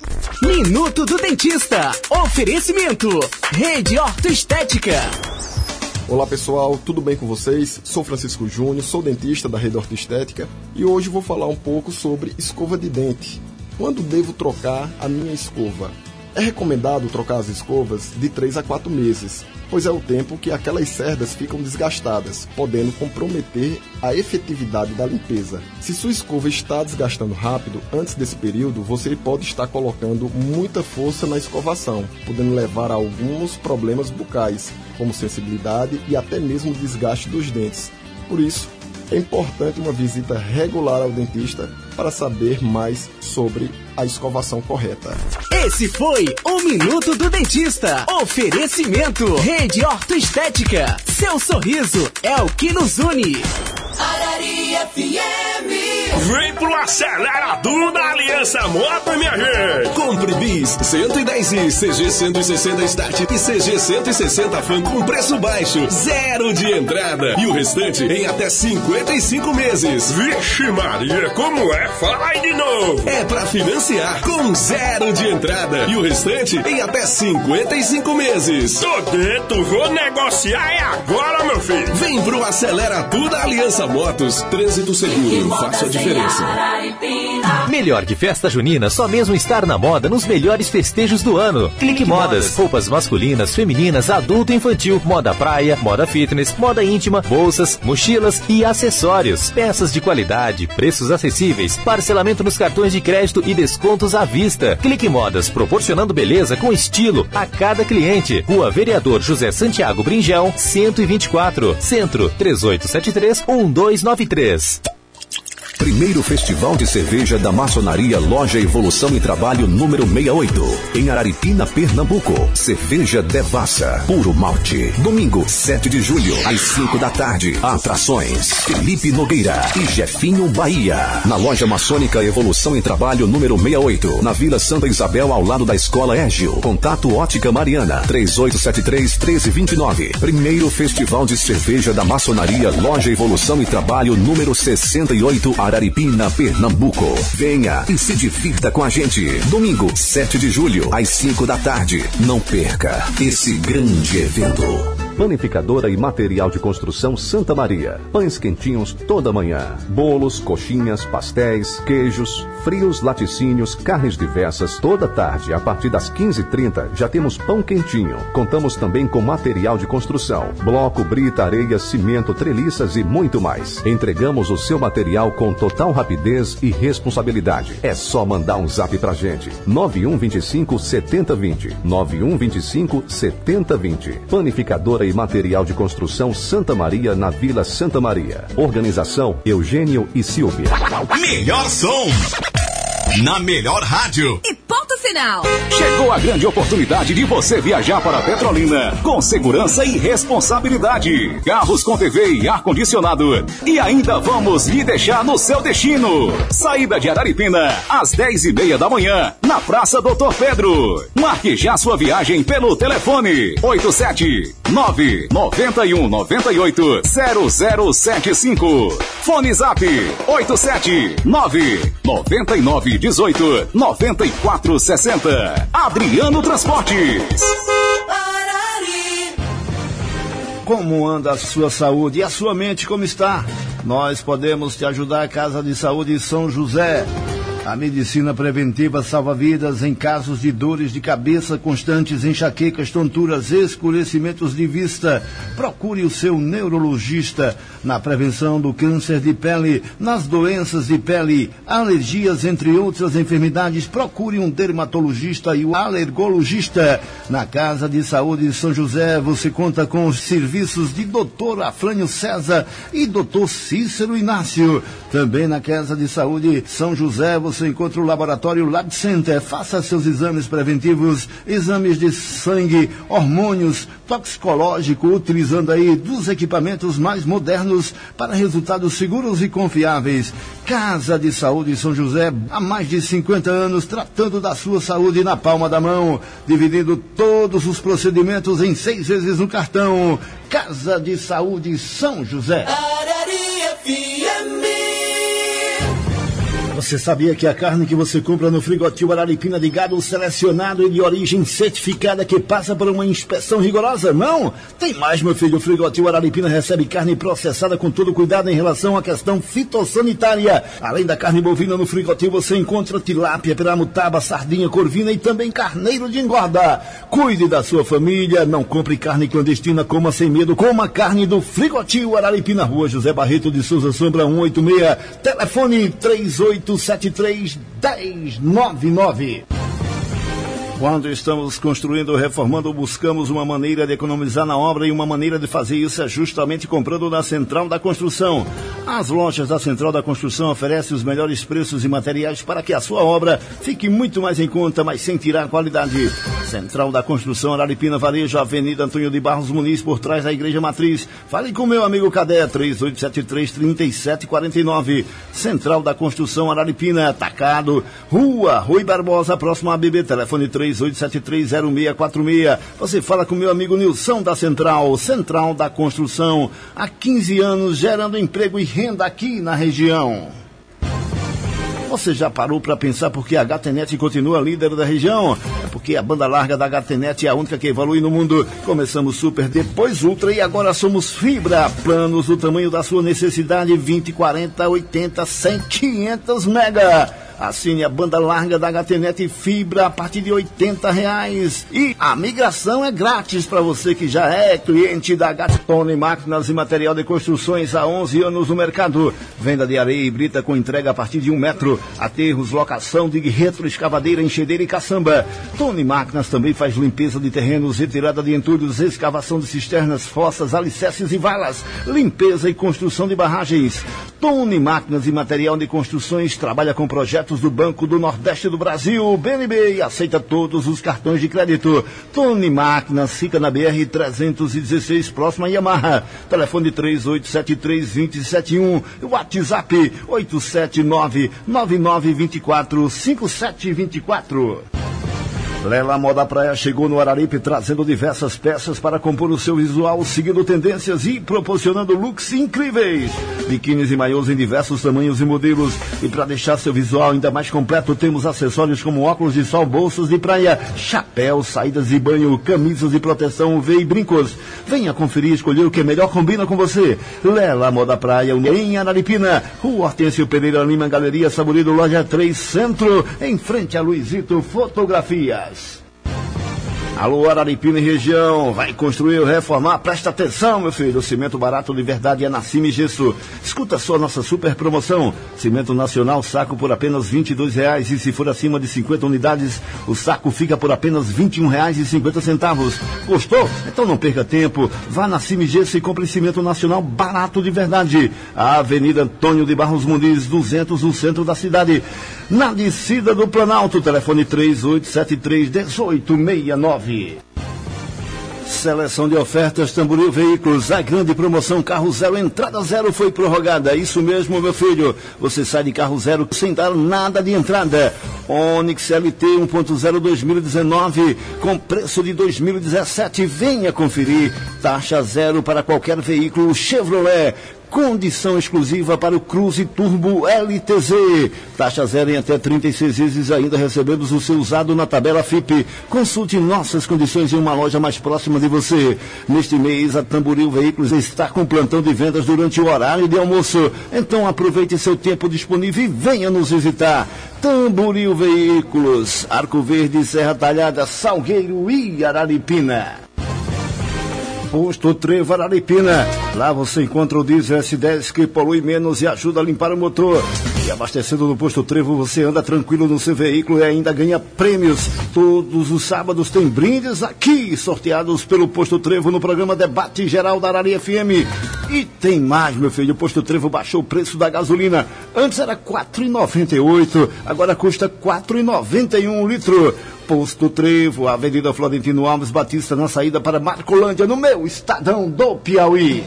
Minuto do Dentista. Oferecimento. Rede Ortoestética. Olá pessoal, tudo bem com vocês? Sou Francisco Júnior, sou dentista da Rede Ortoestética e hoje vou falar um pouco sobre escova de dente. Quando devo trocar a minha escova? É recomendado trocar as escovas de 3 a 4 meses, pois é o tempo que aquelas cerdas ficam desgastadas, podendo comprometer a efetividade da limpeza. Se sua escova está desgastando rápido, antes desse período, você pode estar colocando muita força na escovação, podendo levar a alguns problemas bucais, como sensibilidade e até mesmo desgaste dos dentes. Por isso, é importante uma visita regular ao dentista para saber mais sobre a escovação correta. Esse foi o Minuto do Dentista. Oferecimento Rede Ortoestética. Seu sorriso é o que nos une. Araria FM. Vem pro acelerador da Aliança Moto, minha gente! Compre bis 110 e CG 160 Start e CG 160 Fan com preço baixo, 0 de entrada e o restante em até 55 meses. Vixe Maria, como é? Fala aí de novo! É pra financiar com 0 de entrada e o restante em até 55 meses. Tô dentro, vou negociar é agora, meu filho! Vem pro acelerador da Aliança Motos, trânsito seguro, faça a diferença. Melhor que festa junina, só mesmo estar na moda nos melhores festejos do ano. Clique Modas. Roupas masculinas, femininas, adulto e infantil, moda praia, moda fitness, moda íntima, bolsas, mochilas e acessórios. Peças de qualidade, preços acessíveis, parcelamento nos cartões de crédito e descontos à vista. Clique Modas, proporcionando beleza com estilo a cada cliente. Rua Vereador José Santiago Bringel, 124. Centro, 3873-1293. Primeiro Festival de Cerveja da Maçonaria Loja Evolução e Trabalho número 68, em Araripina, Pernambuco. Cerveja Devassa, puro malte. Domingo, 7 de julho, às 5 da tarde. Atrações: Felipe Nogueira e Jefinho Bahia. Na Loja Maçônica Evolução e Trabalho número 68, na Vila Santa Isabel, ao lado da Escola Égio. Contato Ótica Mariana, 3873-1329. Primeiro Festival de Cerveja da Maçonaria Loja Evolução e Trabalho número 68, Araripina, Pernambuco. Venha e se divirta com a gente. Domingo, 7 de julho, às 5 da tarde. Não perca esse grande evento. Panificadora e Material de Construção Santa Maria. Pães quentinhos toda manhã. Bolos, coxinhas, pastéis, queijos, frios, laticínios, carnes diversas toda tarde. A partir das 15h30 já temos pão quentinho. Contamos também com material de construção. Bloco, brita, areia, cimento, treliças e muito mais. Entregamos o seu material com total rapidez e responsabilidade. É só mandar um zap pra gente. 9125-7020. 9125-7020. Panificadora e Material de Construção Santa Maria, na Vila Santa Maria. Organização Eugênio e Silvia. Melhor som na melhor rádio. E ponto final. Chegou a grande oportunidade de você viajar para Petrolina com segurança e responsabilidade. Carros com TV e ar-condicionado. E ainda vamos lhe deixar no seu destino. Saída de Araripina às 10h30 da manhã na Praça Doutor Pedro. Marque já sua viagem pelo telefone 879-9198-0075. Fone Zap 879-9918-9460. Adriano Transportes. Como anda a sua saúde e a sua mente, como está? Nós podemos te ajudar. Casa de Saúde São José. A medicina preventiva salva vidas em casos de dores de cabeça constantes, enxaquecas, tonturas, escurecimentos de vista. Procure o seu neurologista na prevenção do câncer de pele, nas doenças de pele, alergias, entre outras enfermidades. Procure um dermatologista e um alergologista. Na Casa de Saúde São José você conta com os serviços de Dr. Afrânio César e Dr. Cícero Inácio. Também na Casa de Saúde São José você encontra o laboratório Lab Center. Faça seus exames preventivos, exames de sangue, hormônios, toxicológico, utilizando aí dos equipamentos mais modernos para resultados seguros e confiáveis. Casa de Saúde São José, há mais de 50 anos, tratando da sua saúde na palma da mão, dividindo todos os procedimentos em 6 vezes no cartão. Casa de Saúde São José. Araria FM. Você sabia que a carne que você compra no Frigotil Araripina de gado selecionado e de origem certificada que passa por uma inspeção rigorosa? Não? Tem mais, meu filho. O Frigotil Araripina recebe carne processada com todo cuidado em relação à questão fitossanitária. Além da carne bovina, no Frigotil você encontra tilápia, piramutaba, sardinha, corvina e também carneiro de engorda. Cuide da sua família, não compre carne clandestina, coma sem medo, coma carne do Frigotil Araripina, Rua José Barreto de Souza Sombra 186, telefone 3873-1099. Quando estamos construindo ou reformando, buscamos uma maneira de economizar na obra, e uma maneira de fazer isso é justamente comprando na Central da Construção. As lojas da Central da Construção oferecem os melhores preços e materiais para que a sua obra fique muito mais em conta, mas sem tirar qualidade. Central da Construção, Araripina, Varejo, Avenida Antônio de Barros Muniz, por trás da Igreja Matriz. Fale com meu amigo Cadé, 3873-3749. Central da Construção, Araripina, Atacado, Rua Rui Barbosa, próximo a BB, telefone 3873-0646. Você fala com meu amigo Nilson da Central. Central da Construção, há 15 anos gerando emprego e renda aqui na região. Você já parou para pensar por que a HTNet continua líder da região? É porque a banda larga da HTNet é a única que evolui no mundo. Começamos Super, depois Ultra e agora somos Fibra. Planos do tamanho da sua necessidade: 20, 40, 80, 100, 500 mega. Assine a banda larga da HTNet Fibra a partir de R$80. E a migração é grátis para você que já é cliente da Tony Máquinas e Material de Construções há 11 anos no mercado. Venda de areia e brita com entrega a partir de 1 metro. Aterros, locação de retroescavadeira, enxadeira e caçamba. Tony Máquinas também faz limpeza de terrenos, retirada de entulhos, escavação de cisternas, fossas, alicerces e valas, limpeza e construção de barragens. Tony Máquinas e Material de Construções trabalha com projetos do Banco do Nordeste do Brasil, BNB, e aceita todos os cartões de crédito. Tony Máquinas fica na BR-316, próxima a Yamaha. Telefone 3873-2071. WhatsApp 879-9924-5724. Lela Moda Praia chegou no Araripe trazendo diversas peças para compor o seu visual, seguindo tendências e proporcionando looks incríveis. Biquínis e maiôs em diversos tamanhos e modelos. E para deixar seu visual ainda mais completo, temos acessórios como óculos de sol, bolsos de praia, chapéu, saídas de banho, camisas de proteção UV e brincos. Venha conferir e escolher o que melhor combina com você. Lela Moda Praia, em Araripina, Rua Hortêncio Pereira Lima, Galeria Saborido, Loja 3 Centro, em frente a Luizito Fotografias. Alô, Araripina e região, vai construir ou reformar? Presta atenção, meu filho, o cimento barato de verdade é na Cime Gesso. Escuta só nossa super promoção, cimento nacional, saco por apenas R$22, e se for acima de 50 unidades, o saco fica por apenas R$21,50. Gostou? Então não perca tempo, vá na Cime Gesso e compre cimento nacional barato de verdade. A Avenida Antônio de Barros Muniz, 200, no centro da cidade, na descida do Planalto. Telefone 3873-1869. Seleção de ofertas Tamboril Veículos. A grande promoção Carro Zero, entrada zero foi prorrogada. Isso mesmo, meu filho. Você sai de carro zero sem dar nada de entrada. Onix LT 1.0 2019 com preço de 2017. Venha conferir. Taxa zero para qualquer veículo Chevrolet. Condição exclusiva para o Cruze Turbo LTZ. Taxa zero em até 36 vezes, ainda recebemos o seu usado na tabela FIP. Consulte nossas condições em uma loja mais próxima de você. Neste mês, a Tamboril Veículos está com plantão de vendas durante o horário de almoço. Então aproveite seu tempo disponível e venha nos visitar. Tamboril Veículos, Arco Verde, Serra Talhada, Salgueiro e Araripina. Posto Trevo Araripina. Lá você encontra o diesel S10 que polui menos e ajuda a limpar o motor. E abastecendo no Posto Trevo você anda tranquilo no seu veículo e ainda ganha prêmios. Todos os sábados tem brindes aqui, sorteados pelo Posto Trevo no programa Debate Geral da Arari FM. E tem mais, meu filho, o Posto Trevo baixou o preço da gasolina. Antes era R$ 4,98, agora custa R$ 4,91 o litro. Posto Trevo, Avenida Florentino Alves Batista, na saída para Marcolândia, no meu Estadão do Piauí.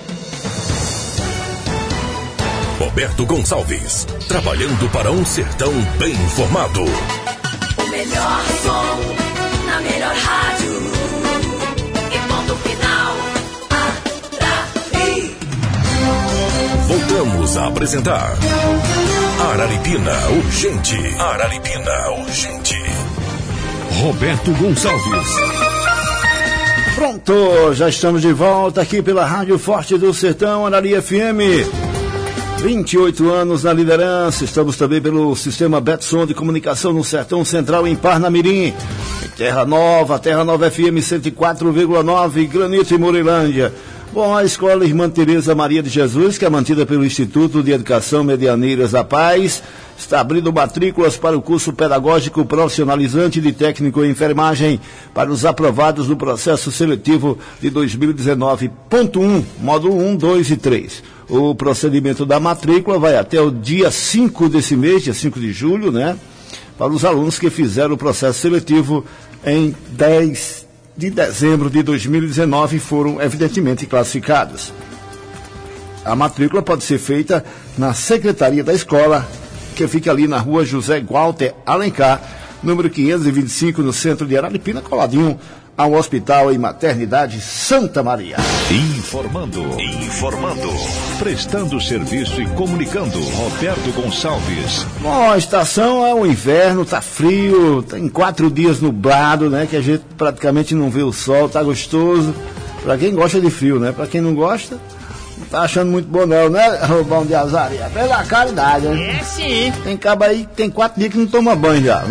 Roberto Gonçalves, trabalhando para um sertão bem informado. O melhor som, na melhor rádio. E ponto final, Arari. Voltamos a apresentar Araripina Urgente. Araripina Urgente. Roberto Gonçalves. Pronto, já estamos de volta aqui pela Rádio Forte do Sertão, Arari FM. 28 anos na liderança. Estamos também pelo sistema Betson de comunicação no Sertão Central, em Parnamirim. Terra Nova FM 104,9, Granito e Morilândia. Bom, a Escola Irmã Tereza Maria de Jesus, que é mantida pelo Instituto de Educação Medianeiras da Paz, está abrindo matrículas para o curso pedagógico profissionalizante de técnico em enfermagem para os aprovados no processo seletivo de 2019.1, módulo 1, 2 e 3. O procedimento da matrícula vai até o dia 5 desse mês, dia 5 de julho, né? Para os alunos que fizeram o processo seletivo em 10 de dezembro de 2019 foram evidentemente classificados. A matrícula pode ser feita na secretaria da escola, que fica ali na rua José Walter Alencar, número 525, no centro de Araripina, coladinho ao Hospital e Maternidade Santa Maria. Informando, prestando serviço e comunicando, Roberto Gonçalves. Bom, a estação é o inverno, tá frio, tem 4 dias nublado, né, que a gente praticamente não vê o sol, tá gostoso. Para quem gosta de frio, né, para quem não gosta, Não tá achando muito bom não, né, Rubão de Azaria? Pela caridade, né? É sim. Tem cabo aí que tem 4 dias que não toma banho já.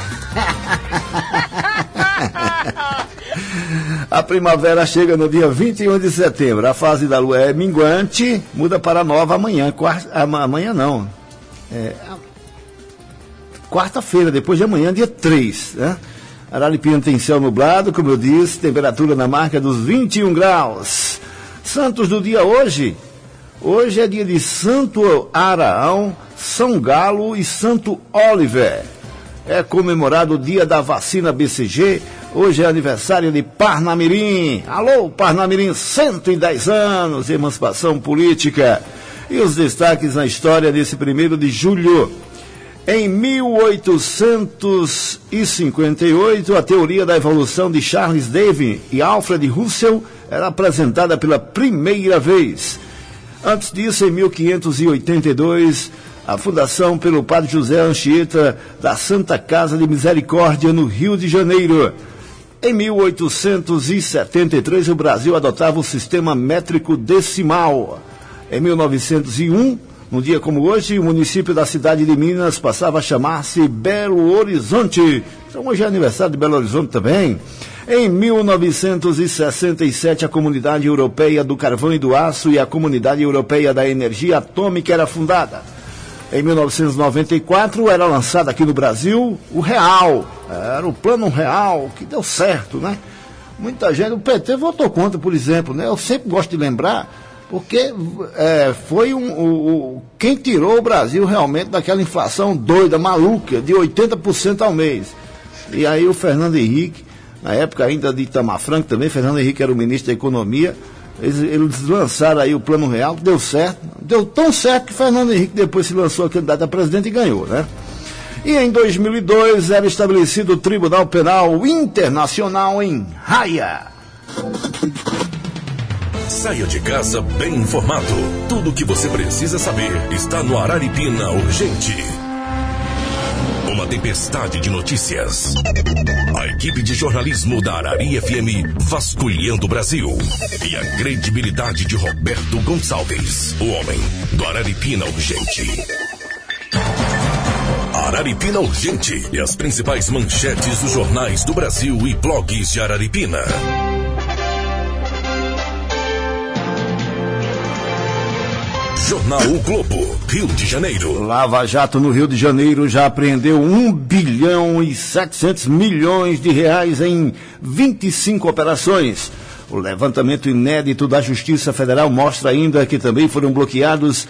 A primavera chega no dia 21 de setembro. A fase da lua é minguante, muda para nova amanhã. Amanhã não. Quarta-feira, depois de amanhã, dia 3. Né? Araripina tem céu nublado, como eu disse, temperatura na marca dos 21 graus. Santos do dia hoje. Hoje é dia de Santo Araão, São Galo e Santo Oliver. É comemorado o dia da vacina BCG. Hoje é aniversário de Parnamirim. Alô, Parnamirim, 110 anos de emancipação política. E os destaques na história desse 1º de julho. Em 1858, a teoria da evolução de Charles Darwin e Alfred Russell era apresentada pela primeira vez. Antes disso, em 1582, a fundação pelo padre José Anchieta da Santa Casa de Misericórdia, no Rio de Janeiro. Em 1873, o Brasil adotava o sistema métrico decimal. Em 1901, num dia como hoje, o município da cidade de Minas passava a chamar-se Belo Horizonte. Então hoje é aniversário de Belo Horizonte também. Em 1967, a Comunidade Europeia do Carvão e do Aço e a Comunidade Europeia da Energia Atômica era fundada. Em 1994, era lançado aqui no Brasil o Real. Era o Plano Real, que deu certo, né? Muita gente, o PT votou contra, por exemplo, né? Eu sempre gosto de lembrar, porque foi quem tirou o Brasil realmente daquela inflação doida, maluca, de 80% ao mês. E aí o Fernando Henrique, na época ainda de Itamar Franco também, Fernando Henrique era o ministro da Economia, eles lançaram aí o Plano Real, deu certo, deu tão certo que Fernando Henrique depois se lançou a candidato a presidente e ganhou, né? E em 2002 era estabelecido o Tribunal Penal Internacional em Haia. Saia de casa bem informado. Tudo o que você precisa saber está no Araripina Urgente. Uma tempestade de notícias. A equipe de jornalismo da Arari FM vasculhando o Brasil. E a credibilidade de Roberto Gonçalves, o homem do Araripina Urgente. Araripina Urgente e as principais manchetes dos jornais do Brasil e blogs de Araripina. Jornal O Globo, Rio de Janeiro. Lava Jato no Rio de Janeiro já apreendeu 1 bilhão e 700 milhões de reais em 25 operações. O levantamento inédito da Justiça Federal mostra ainda que também foram bloqueados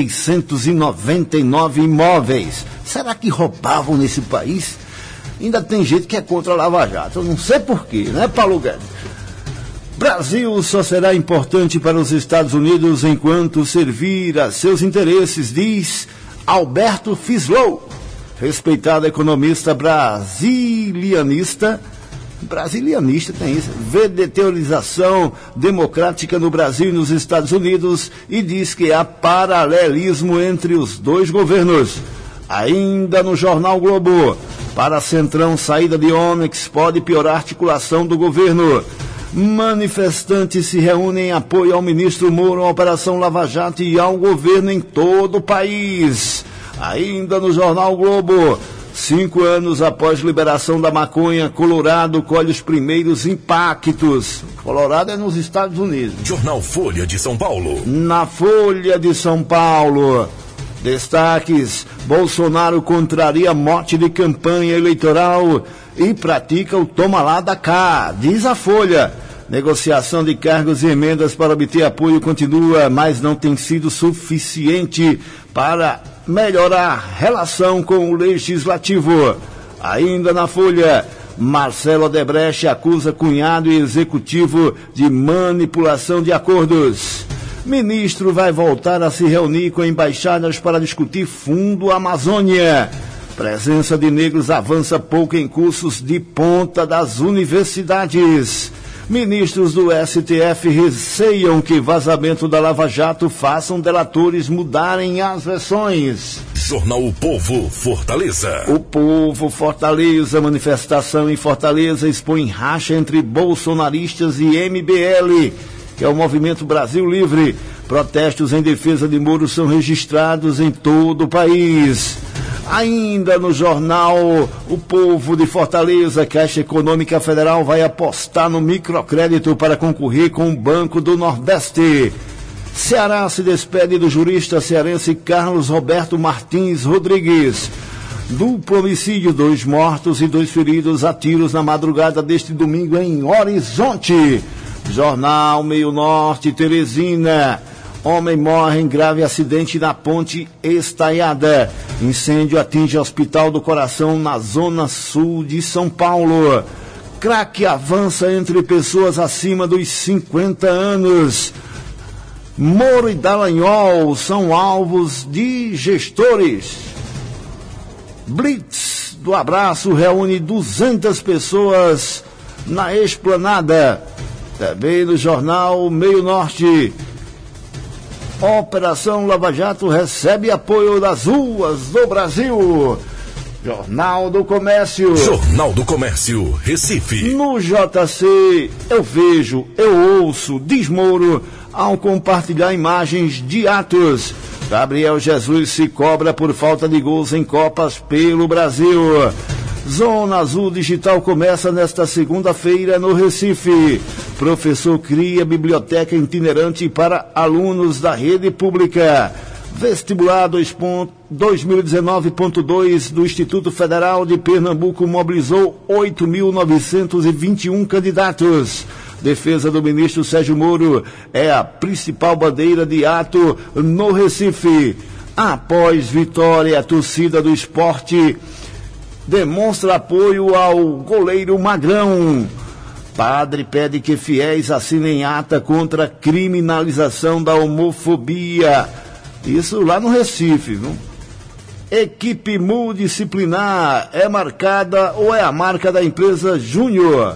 699 imóveis. Será que roubavam nesse país? Ainda tem gente que é contra a Lava Jato. Eu não sei porquê, né, Paulo Guedes? Brasil só será importante para os Estados Unidos enquanto servir a seus interesses, diz Alberto Fislow, respeitado economista brasilianista tem isso, vê deteriorização democrática no Brasil e nos Estados Unidos e diz que há paralelismo entre os dois governos. Ainda no Jornal Globo, para Centrão, saída de Onyx pode piorar a articulação do governo. Manifestantes se reúnem em apoio ao ministro Moro, à Operação Lava Jato e ao governo em todo o país. Ainda no Jornal Globo, 5 anos após liberação da maconha, Colorado colhe os primeiros impactos. Colorado é nos Estados Unidos. Jornal Folha de São Paulo. Na Folha de São Paulo, destaques: Bolsonaro contraria mote de campanha eleitoral e pratica o toma lá da cá, diz a Folha. Negociação de cargos e emendas para obter apoio continua, mas não tem sido suficiente para melhorar a relação com o Legislativo. Ainda na Folha, Marcelo Odebrecht acusa cunhado e executivo de manipulação de acordos. Ministro vai voltar a se reunir com embaixadas para discutir Fundo Amazônia. Presença de negros avança pouco em cursos de ponta das universidades. Ministros do STF receiam que vazamento da Lava Jato façam delatores mudarem as versões. Jornal O Povo, Fortaleza. O Povo, Fortaleza. Manifestação em Fortaleza expõe racha entre bolsonaristas e MBL, que é o Movimento Brasil Livre. Protestos em defesa de Moro são registrados em todo o país. Ainda no jornal O Povo de Fortaleza, Caixa Econômica Federal vai apostar no microcrédito para concorrer com o Banco do Nordeste. Ceará se despede do jurista cearense Carlos Roberto Martins Rodrigues. Duplo homicídio, 2 mortos e 2 feridos a tiros na madrugada deste domingo em Horizonte. Jornal Meio Norte, Teresina. Homem morre em grave acidente na ponte estaiada. Incêndio atinge o Hospital do Coração na zona sul de São Paulo. Crack avança entre pessoas acima dos 50 anos. Moro e Dallagnol são alvos de gestores. Blitz do Abraço reúne 200 pessoas na Esplanada. Também no jornal Meio Norte. Operação Lava Jato recebe apoio das ruas do Brasil. Jornal do Comércio. Jornal do Comércio, Recife. No JC, eu vejo, eu ouço, diz Moro, ao compartilhar imagens de atos. Gabriel Jesus se cobra por falta de gols em Copas pelo Brasil. Zona Azul Digital começa nesta segunda-feira no Recife. Professor cria biblioteca itinerante para alunos da rede pública. Vestibular 2019.2 do Instituto Federal de Pernambuco mobilizou 8.921 candidatos. Defesa do ministro Sérgio Moro é a principal bandeira de ato no Recife. Após vitória, a torcida do Sport demonstra apoio ao goleiro Magrão. Padre pede que fiéis assinem ata contra a criminalização da homofobia. Isso lá no Recife, viu? Equipe multidisciplinar é marcada ou é a marca da empresa Júnior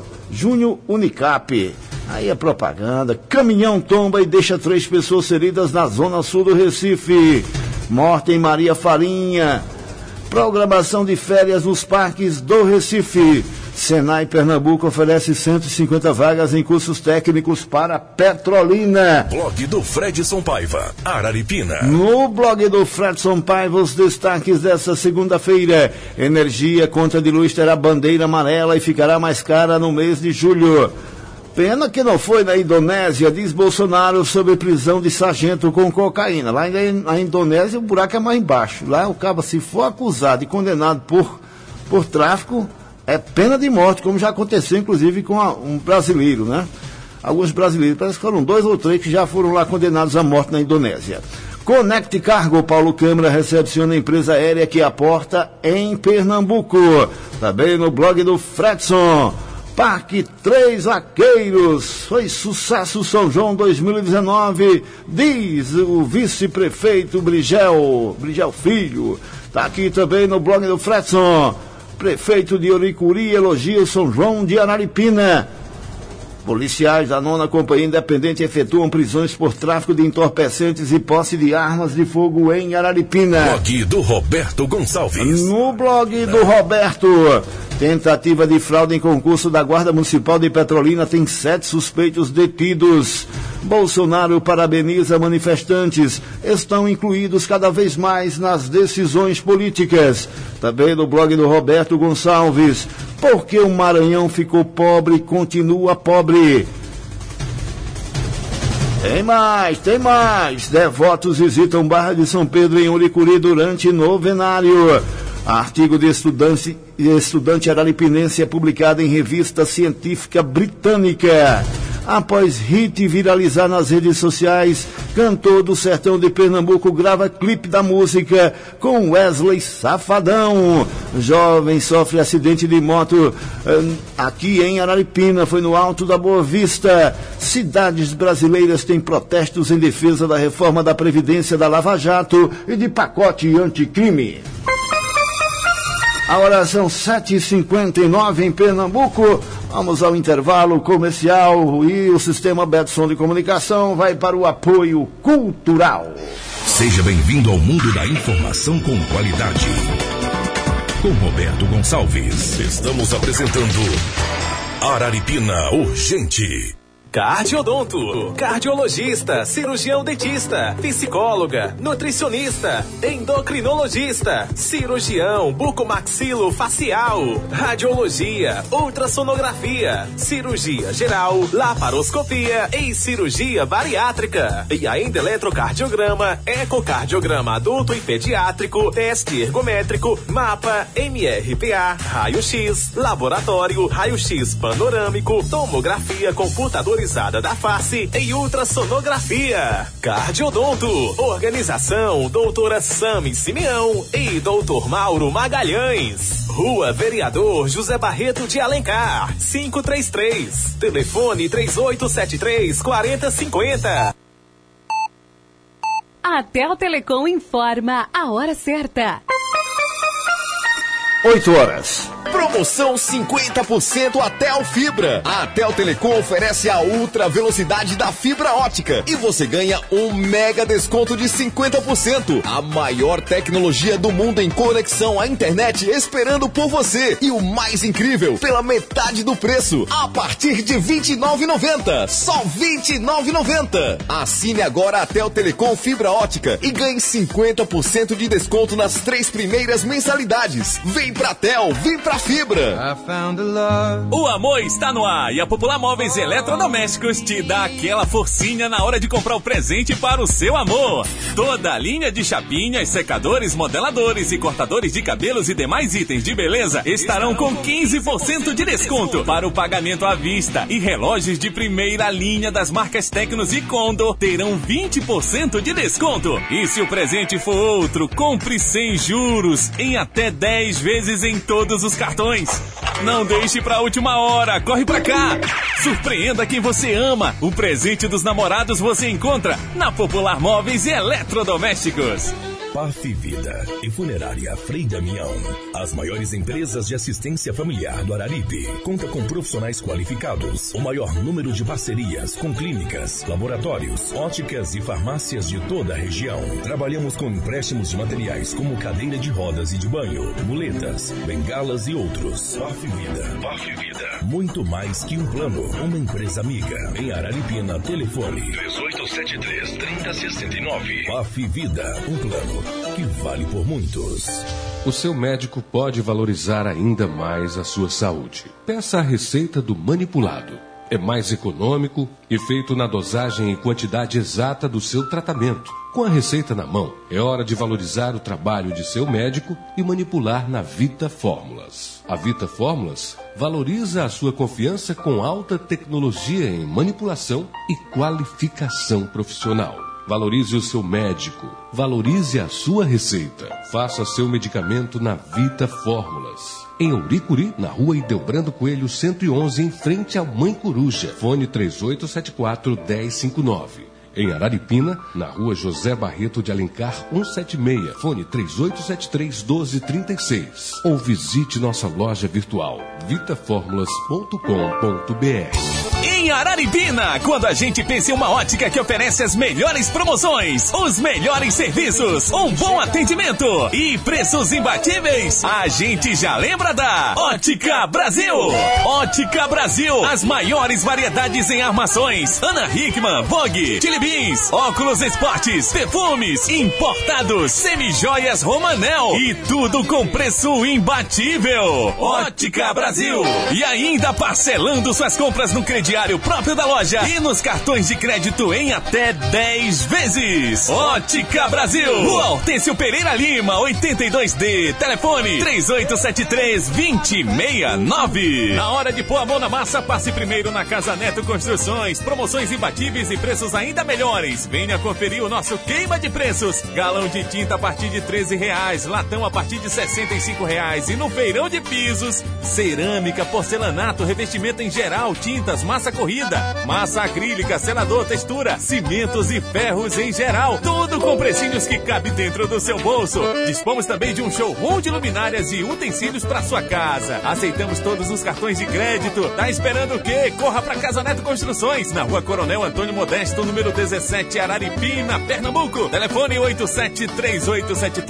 Unicap. Aí é propaganda. Caminhão tomba e deixa 3 pessoas feridas na zona sul do Recife. Morte em Maria Farinha. Programação de férias nos parques do Recife. Senai Pernambuco oferece 150 vagas em cursos técnicos para Petrolina. Blog do Fredson Paiva, Araripina. No blog do Fredson Paiva, os destaques dessa segunda-feira. Energia contra de luz terá bandeira amarela e ficará mais cara no mês de julho. Pena que não foi na Indonésia, diz Bolsonaro sobre prisão de sargento com cocaína. Lá na Indonésia o buraco é mais embaixo. Lá o cabo, se for acusado e condenado por tráfico, é pena de morte, como já aconteceu inclusive com um brasileiro, né? Alguns brasileiros, parece que foram 2 ou 3 que já foram lá condenados à morte na Indonésia. Conect Cargo, Paulo Câmara recepciona a empresa aérea que aporta em Pernambuco. Também no blog do Fredson. Parque 3 Vaqueiros, foi sucesso São João 2019, diz o vice-prefeito Brigel Filho. Está aqui também no blog do Fredson. Prefeito de Oricuri elogia o São João de Araripina. Policiais da 9ª Companhia Independente efetuam prisões por tráfico de entorpecentes e posse de armas de fogo em Araripina. Blog do Roberto Gonçalves. No blog do Roberto, tentativa de fraude em concurso da Guarda Municipal de Petrolina tem 7 suspeitos detidos. Bolsonaro parabeniza manifestantes, estão incluídos cada vez mais nas decisões políticas. Também no blog do Roberto Gonçalves, porque o Maranhão ficou pobre e continua pobre. Tem mais. Devotos visitam Barra de São Pedro em Uricuri durante novenário. Artigo de estudante araripinense é publicado em revista científica britânica. Após hit viralizar nas redes sociais, cantor do sertão de Pernambuco grava clipe da música com Wesley Safadão. Jovem sofre acidente de moto aqui em Araripina, foi no Alto da Boa Vista. Cidades brasileiras têm protestos em defesa da reforma da Previdência da Lava Jato e de pacote anticrime. Agora são 7h59 em Pernambuco. Vamos ao intervalo comercial e o Sistema Betson de Comunicação vai para o apoio cultural. Seja bem-vindo ao mundo da informação com qualidade. Com Roberto Gonçalves, estamos apresentando Araripina Urgente. Cardiodonto, cardiologista, cirurgião dentista, psicóloga, nutricionista, endocrinologista, cirurgião bucomaxilo facial, radiologia, ultrassonografia, cirurgia geral, laparoscopia e cirurgia bariátrica. E ainda eletrocardiograma, ecocardiograma adulto e pediátrico, teste ergométrico, mapa, MRPA, raio-x, laboratório, raio-x panorâmico, tomografia computadorizada da face e ultrassonografia. Cardiodonto. Organização doutora Sami Simeão e doutor Mauro Magalhães. Rua Vereador José Barreto de Alencar, 533. Telefone 3873-4050. A Tel Telecom informa a hora certa. 8 horas. Promoção 50% Atel Fibra. A Atel Telecom oferece a ultra velocidade da fibra ótica e você ganha um mega desconto de 50%. A maior tecnologia do mundo em conexão à internet esperando por você. E o mais incrível, pela metade do preço, a partir de R$ 29,90. Só R$ 29,90. Assine agora a Atel Telecom Fibra Ótica e ganhe 50% de desconto nas 3 primeiras mensalidades. Vem pra Atel, vem pra Fibra. O amor está no ar e a Popular Móveis e Eletrodomésticos te dá aquela forcinha na hora de comprar o presente para o seu amor. Toda a linha de chapinhas, secadores, modeladores e cortadores de cabelos e demais itens de beleza estarão com 15% de desconto para o pagamento à vista, e relógios de primeira linha das marcas Tecnos e Condor terão 20% de desconto. E se o presente for outro, compre sem juros em até 10 vezes em todos os cartões. Não deixe pra última hora, corre pra cá. Surpreenda quem você ama. O presente dos namorados você encontra na Popular Móveis e Eletrodomésticos. PAF Vida e Funerária Frei Damião. As maiores empresas de assistência familiar do Araripe. Conta com profissionais qualificados. O maior número de parcerias com clínicas, laboratórios, óticas e farmácias de toda a região. Trabalhamos com empréstimos de materiais como cadeira de rodas e de banho, muletas, bengalas e outros. PAF Vida. PAF Vida. Muito mais que um plano. Uma empresa amiga. Em Araripina, telefone 3873-3069. PAF Vida. Um plano que vale por muitos. O seu médico pode valorizar ainda mais a sua saúde. Peça a receita do manipulado. É mais econômico e feito na dosagem e quantidade exata do seu tratamento. Com a receita na mão, é hora de valorizar o trabalho de seu médico e manipular na Vita Fórmulas. A Vita Fórmulas valoriza a sua confiança com alta tecnologia em manipulação e qualificação profissional. Valorize o seu médico. Valorize a sua receita. Faça seu medicamento na Vita Fórmulas. Em Ouricuri, na rua Ideobrando Coelho 111, em frente à Mãe Coruja. Fone 3874-1059. Em Araripina, na rua José Barreto de Alencar 176. Fone 3873-1236. Ou visite nossa loja virtual vitaformulas.com.br. Em Araripina, quando a gente pensa em uma ótica que oferece as melhores promoções, os melhores serviços, um bom atendimento e preços imbatíveis, a gente já lembra da Ótica Brasil. Ótica Brasil, as maiores variedades em armações, Ana Hickman, Vogue, Chili Beans, óculos esportes, perfumes, importados, semijoias Romanel e tudo com preço imbatível. Ótica Brasil. E ainda parcelando suas compras no crediário próprio da loja e nos cartões de crédito em até 10 vezes. Ótica Brasil. Rua Hortêncio Pereira Lima, 82D. Telefone 3873-2069. Na hora de pôr a mão na massa, passe primeiro na Casa Neto Construções. Promoções imbatíveis e preços ainda melhores. Venha conferir o nosso queima de preços. Galão de tinta a partir de R$13. Latão a partir de R$65. E no feirão de pisos, cerâmica, porcelanato, revestimento em geral, tintas, massa corrida, massa acrílica, selador, textura, cimentos e ferros em geral. Tudo com precinhos que cabe dentro do seu bolso. Dispomos também de um showroom de luminárias e utensílios para sua casa. Aceitamos todos os cartões de crédito. Tá esperando o quê? Corra para Casa Neto Construções, na rua Coronel Antônio Modesto, número 17, Araripina, Pernambuco. Telefone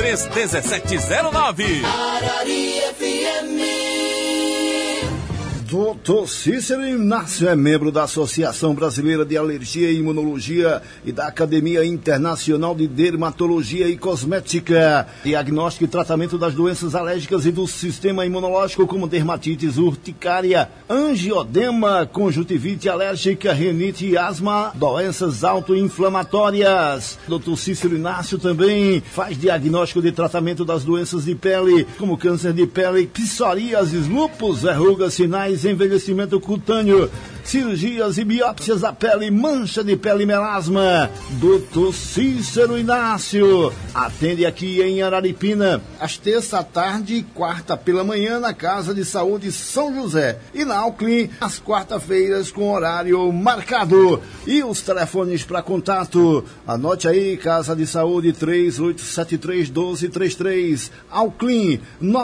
873873-1709. Arari FM. Doutor Cícero Inácio é membro da Associação Brasileira de Alergia e Imunologia e da Academia Internacional de Dermatologia e Cosmética. Diagnóstico e tratamento das doenças alérgicas e do sistema imunológico, como dermatites urticária, angiodema, conjuntivite alérgica, rinite e asma, doenças autoinflamatórias. Doutor Cícero Inácio também faz diagnóstico de tratamento das doenças de pele, como câncer de pele, psoríase, lúpus, verrugas, sinais, envelhecimento cutâneo, cirurgias e biópsias da pele, mancha de pele e melasma. Doutor Cícero Inácio atende aqui em Araripina, às terça à tarde e quarta pela manhã, na Casa de Saúde São José, e na Alclin, às quarta-feiras, com horário marcado. E os telefones para contato, anote aí: Casa de Saúde 3873-1233, Alclin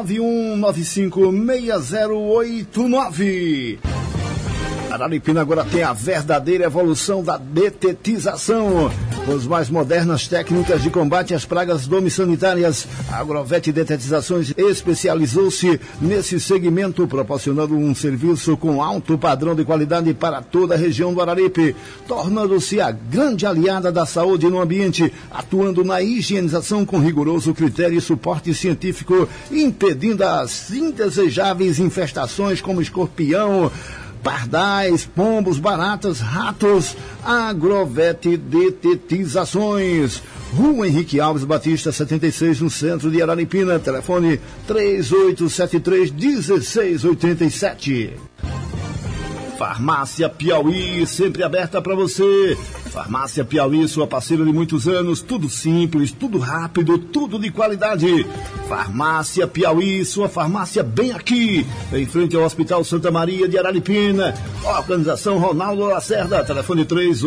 91956089. Araripina agora tem a verdadeira evolução da detetização, com as mais modernas técnicas de combate às pragas domiciliárias. A Agrovet Detetizações especializou-se nesse segmento, proporcionando um serviço com alto padrão de qualidade para toda a região do Araripe, tornando-se a grande aliada da saúde no ambiente, atuando na higienização com rigoroso critério e suporte científico, impedindo as indesejáveis infestações como escorpião, pardais, pombos, baratas, ratos. Agrovet Detetizações, Rua Henrique Alves Batista 76, no centro de Araripina. Telefone 3873-1687. Farmácia Piauí, sempre aberta para você. Farmácia Piauí, sua parceira de muitos anos, tudo simples, tudo rápido, tudo de qualidade. Farmácia Piauí, sua farmácia bem aqui, em frente ao Hospital Santa Maria de Araripina. Organização Ronaldo Lacerda, telefone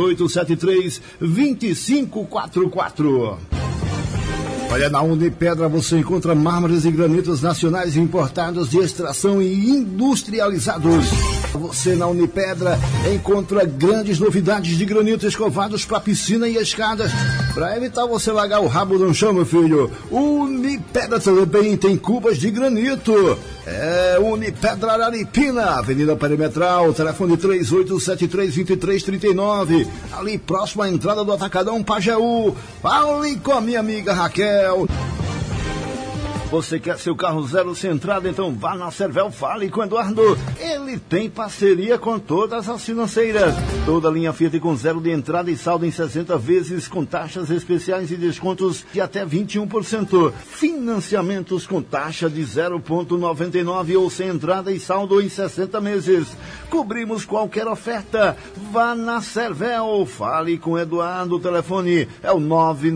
3873-2544. Olha, na Unipedra você encontra mármores e granitos nacionais importados de extração e industrializados. Você na Unipedra encontra grandes novidades de granito escovados para piscina e escadas, para evitar você largar o rabo no chão, meu filho. Unipedra também tem cubas de granito. É Unipedra Araripina, Avenida Perimetral, telefone 3873-2339, ali próximo à entrada do Atacadão Pajeú. Fale com a minha amiga Raquel. Você quer seu carro zero sem entrada? Então vá na Cervel, fale com o Eduardo. Ele tem parceria com todas as financeiras. Toda linha Fiat com zero de entrada e saldo em 60 vezes, com taxas especiais e descontos de até 21%. Financiamentos com taxa de 0,99 ou sem entrada e saldo em 60 meses. Cobrimos qualquer oferta. Vá na Cervel, fale com o Eduardo. O telefone é o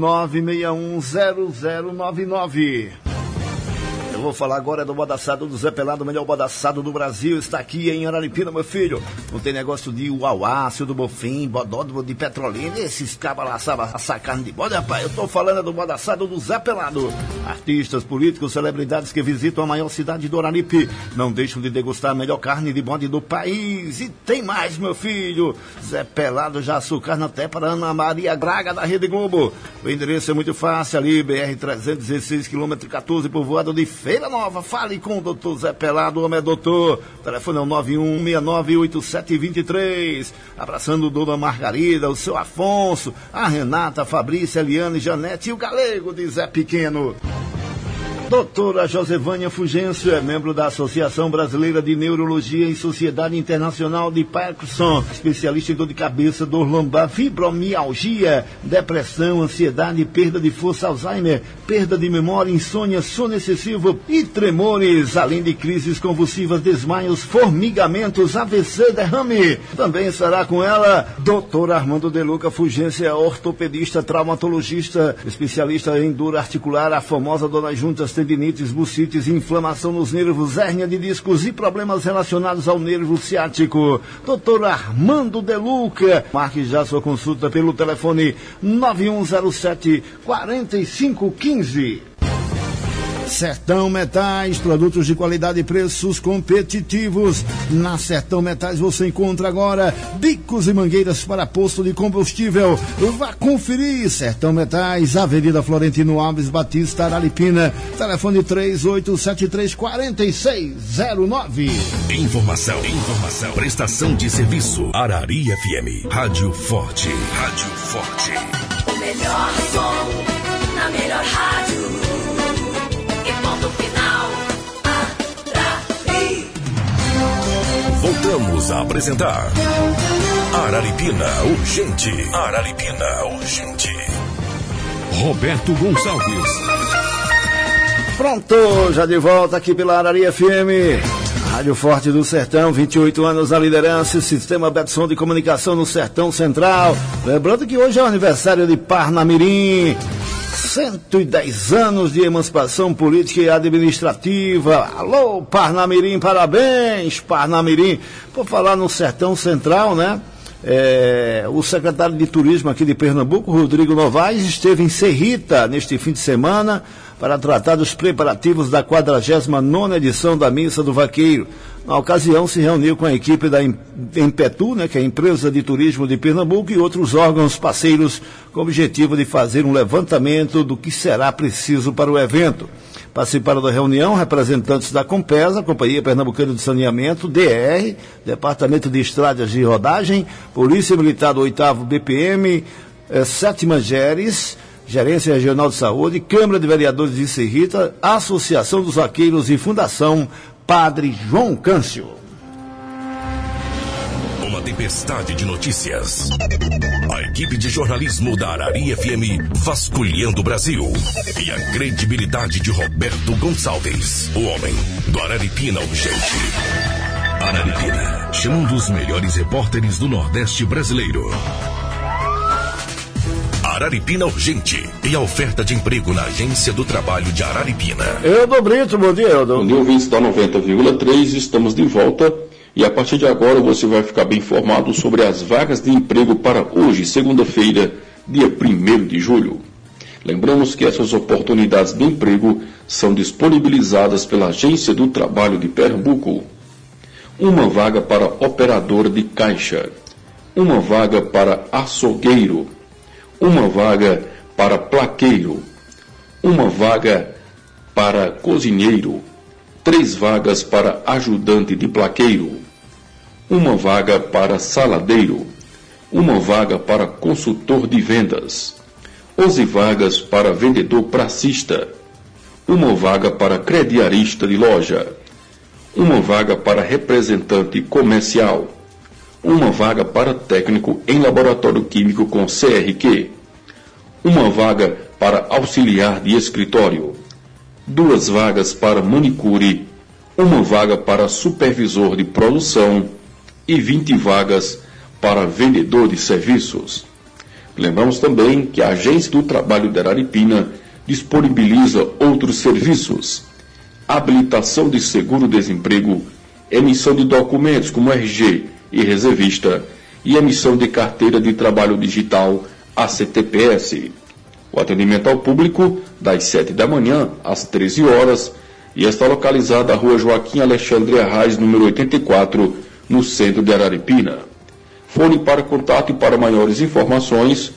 99610099. Eu vou falar agora do bodaçado do Zé Pelado, o melhor bodaçado do Brasil. Está aqui em Araripina, meu filho. Não tem negócio de uauácio, do bofim, bodó de Petrolina. Esses cabas lá sabem assar carne de bode, rapaz. Eu tô falando do bodaçado do Zé Pelado. Artistas, políticos, celebridades que visitam a maior cidade do Araripe não deixam de degustar a melhor carne de bode do país. E tem mais, meu filho. Zé Pelado já açucar até para Ana Maria Braga da Rede Globo. O endereço é muito fácil, ali, BR-316, quilômetro 14, povoado de Feira Nova. Fale com o doutor Zé Pelado, o homem é doutor. O telefone é o 91698723. Abraçando Dona Margarida, o seu Afonso, a Renata, a Fabrícia, a Eliane, Janete e o Galego de Zé Pequeno. Doutora Josevânia Fugêncio é membro da Associação Brasileira de Neurologia e Sociedade Internacional de Parkinson, especialista em dor de cabeça, dor lombar, fibromialgia, depressão, ansiedade, perda de força, Alzheimer, perda de memória, insônia, sono excessivo e tremores, além de crises convulsivas, desmaios, formigamentos, AVC, derrame. Também estará com ela doutor Armando De Luca Fugência, ortopedista, traumatologista, especialista em dor articular, a famosa dor nas juntas, tendinites, bursites, inflamação nos nervos, hérnia de discos e problemas relacionados ao nervo ciático. Dr. Armando De Luca. Marque já sua consulta pelo telefone 9107-4515. Sertão Metais, produtos de qualidade e preços competitivos. Na Sertão Metais você encontra agora bicos e mangueiras para posto de combustível. Vá conferir. Sertão Metais, Avenida Florentino Alves Batista, Araripina. Telefone 3873-4609. Informação. Prestação de serviço. Arari FM. Rádio Forte. O melhor som na melhor rádio. E ponto final. Arari. Voltamos a apresentar Araripina Urgente. Roberto Gonçalves. Pronto, já de volta aqui pela Arari FM. Rádio Forte do Sertão, 28 anos na liderança, Sistema Betson de Comunicação no Sertão Central. Lembrando que hoje é o aniversário de Parnamirim, 110 anos de emancipação política e administrativa. Alô, Parnamirim, parabéns, Parnamirim. Por falar no Sertão Central, né? O secretário de Turismo aqui de Pernambuco, Rodrigo Novaes, esteve em Serrita neste fim de semana para tratar dos preparativos da 49ª edição da Missa do Vaqueiro. Na ocasião, se reuniu com a equipe da Empetu, né, que é a empresa de turismo de Pernambuco, e outros órgãos parceiros, com o objetivo de fazer um levantamento do que será preciso para o evento. Participaram da reunião representantes da Compesa, Companhia Pernambucana de Saneamento, DR, Departamento de Estradas de Rodagem, Polícia Militar do 8º BPM, 7ª GERES, Gerência Regional de Saúde, Câmara de Vereadores de Serrita, Associação dos Vaqueiros e Fundação Padre João Câncio. Uma tempestade de notícias. A equipe de jornalismo da Arari FM vasculhando o Brasil. E a credibilidade de Roberto Gonçalves, o homem do Araripina Urgente. Araripina, chamando os melhores repórteres do Nordeste brasileiro. Araripina Urgente e a oferta de emprego na Agência do Trabalho de Araripina. Eudo Brito, bom dia, Eudo. Bom dia, ouvintes da 90,3, estamos de volta e a partir de agora você vai ficar bem informado sobre as vagas de emprego para hoje, segunda-feira, dia 1º de julho. Lembramos que essas oportunidades de emprego são disponibilizadas pela Agência do Trabalho de Pernambuco. Uma vaga para operador de caixa, uma vaga para açougueiro, uma vaga para plaqueiro, uma vaga para cozinheiro, 3 vagas para ajudante de plaqueiro, uma vaga para saladeiro, uma vaga para consultor de vendas, 11 vagas para vendedor pracista, uma vaga para crediarista de loja, uma vaga para representante comercial, uma vaga para técnico em laboratório químico com CRQ, uma vaga para auxiliar de escritório, 2 vagas para manicure, uma vaga para supervisor de produção e 20 vagas para vendedor de serviços. Lembramos também que a Agência do Trabalho de Araripina disponibiliza outros serviços: habilitação de seguro-desemprego, emissão de documentos como RG e reservista e emissão de carteira de trabalho digital ACTPS. O atendimento ao público das 7 da manhã às 13 horas e está localizada na Rua Joaquim Alexandre Arraes, número 84, no centro de Araripina. Fone para contato e para maiores informações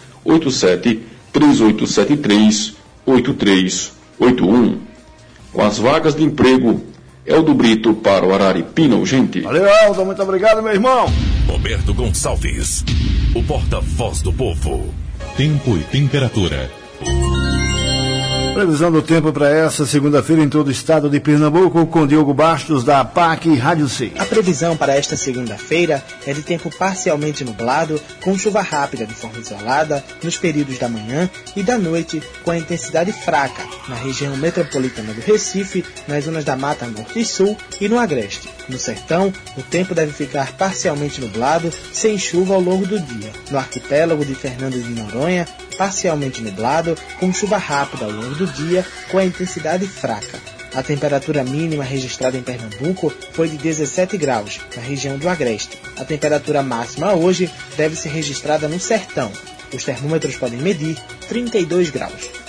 87-3873-8381. Com as vagas de emprego, Eldo Brito para o Araripina Urgente. Valeu, Eldo, muito obrigado, meu irmão. Roberto Gonçalves, o porta-voz do povo. Tempo e temperatura. Previsão do tempo para essa segunda-feira em todo o estado de Pernambuco, com Diogo Bastos, da APAC Rádio C. A previsão para esta segunda-feira é de tempo parcialmente nublado, com chuva rápida de forma isolada nos períodos da manhã e da noite, com a intensidade fraca na região metropolitana do Recife, nas zonas da Mata Norte e Sul e no Agreste. No Sertão, o tempo deve ficar parcialmente nublado, sem chuva ao longo do dia. No arquipélago de Fernando de Noronha, parcialmente nublado, com chuva rápida ao longo do dia, com a intensidade fraca. A temperatura mínima registrada em Pernambuco foi de 17 graus, na região do Agreste. A temperatura máxima hoje deve ser registrada no Sertão. Os termômetros podem medir 32 graus.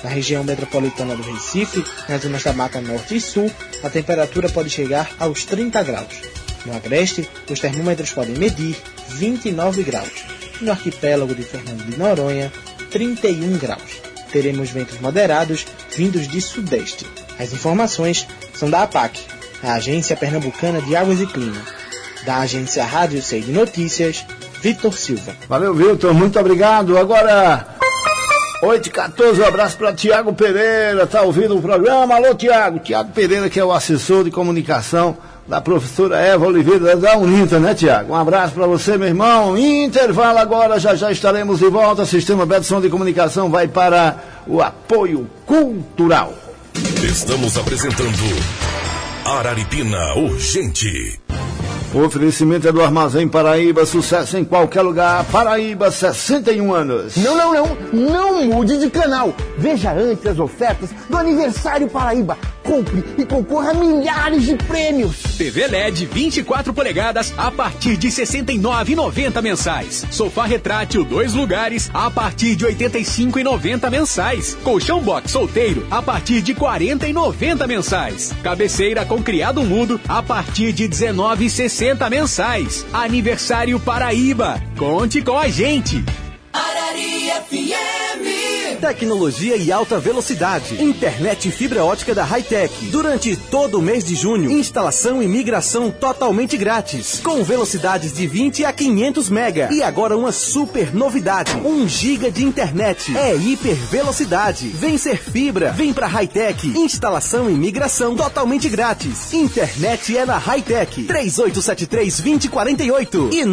Na região metropolitana do Recife, nas zonas da Mata Norte e Sul, a temperatura pode chegar aos 30 graus. No Agreste, os termômetros podem medir 29 graus. No arquipélago de Fernando de Noronha, 31 graus. Teremos ventos moderados vindos de sudeste. As informações são da APAC, a Agência Pernambucana de Águas e Clima. Da agência Rádio C de Notícias, Vitor Silva. Valeu, Vitor, muito obrigado. Agora, 8h14, um abraço para Tiago Pereira, tá ouvindo o programa? Alô, Tiago. Tiago Pereira, que é o assessor de comunicação da professora Eva Oliveira da Uninter, né, Tiago? Um abraço para você, meu irmão. Intervalo agora, já estaremos de volta. Sistema Betson de Comunicação vai para o apoio cultural. Estamos apresentando Araripina Urgente. O oferecimento é do Armazém Paraíba, sucesso em qualquer lugar. Paraíba, 61 anos. Não mude de canal. Veja antes as ofertas do Aniversário Paraíba. Compre e concorra a milhares de prêmios. TV LED 24 polegadas a partir de R$ 69,90 mensais. Sofá retrátil 2 lugares a partir de R$ 85,90 mensais. Colchão box solteiro a partir de R$ 40,90 mensais. Cabeceira com criado mudo a partir de R$ 19,60 mensais. Aniversário Paraíba. Conte com a gente. Arari FM. Tecnologia e alta velocidade. Internet e fibra ótica da Hi-Tech. Durante todo o mês de junho, instalação e migração totalmente grátis. Com velocidades de 20 a 500 mega. E agora uma super novidade. 1 giga de internet. É hiper velocidade. Vem ser fibra. Vem pra Hi-Tech. Instalação e migração totalmente grátis. Internet é na Hi-Tech. 3873-2048 e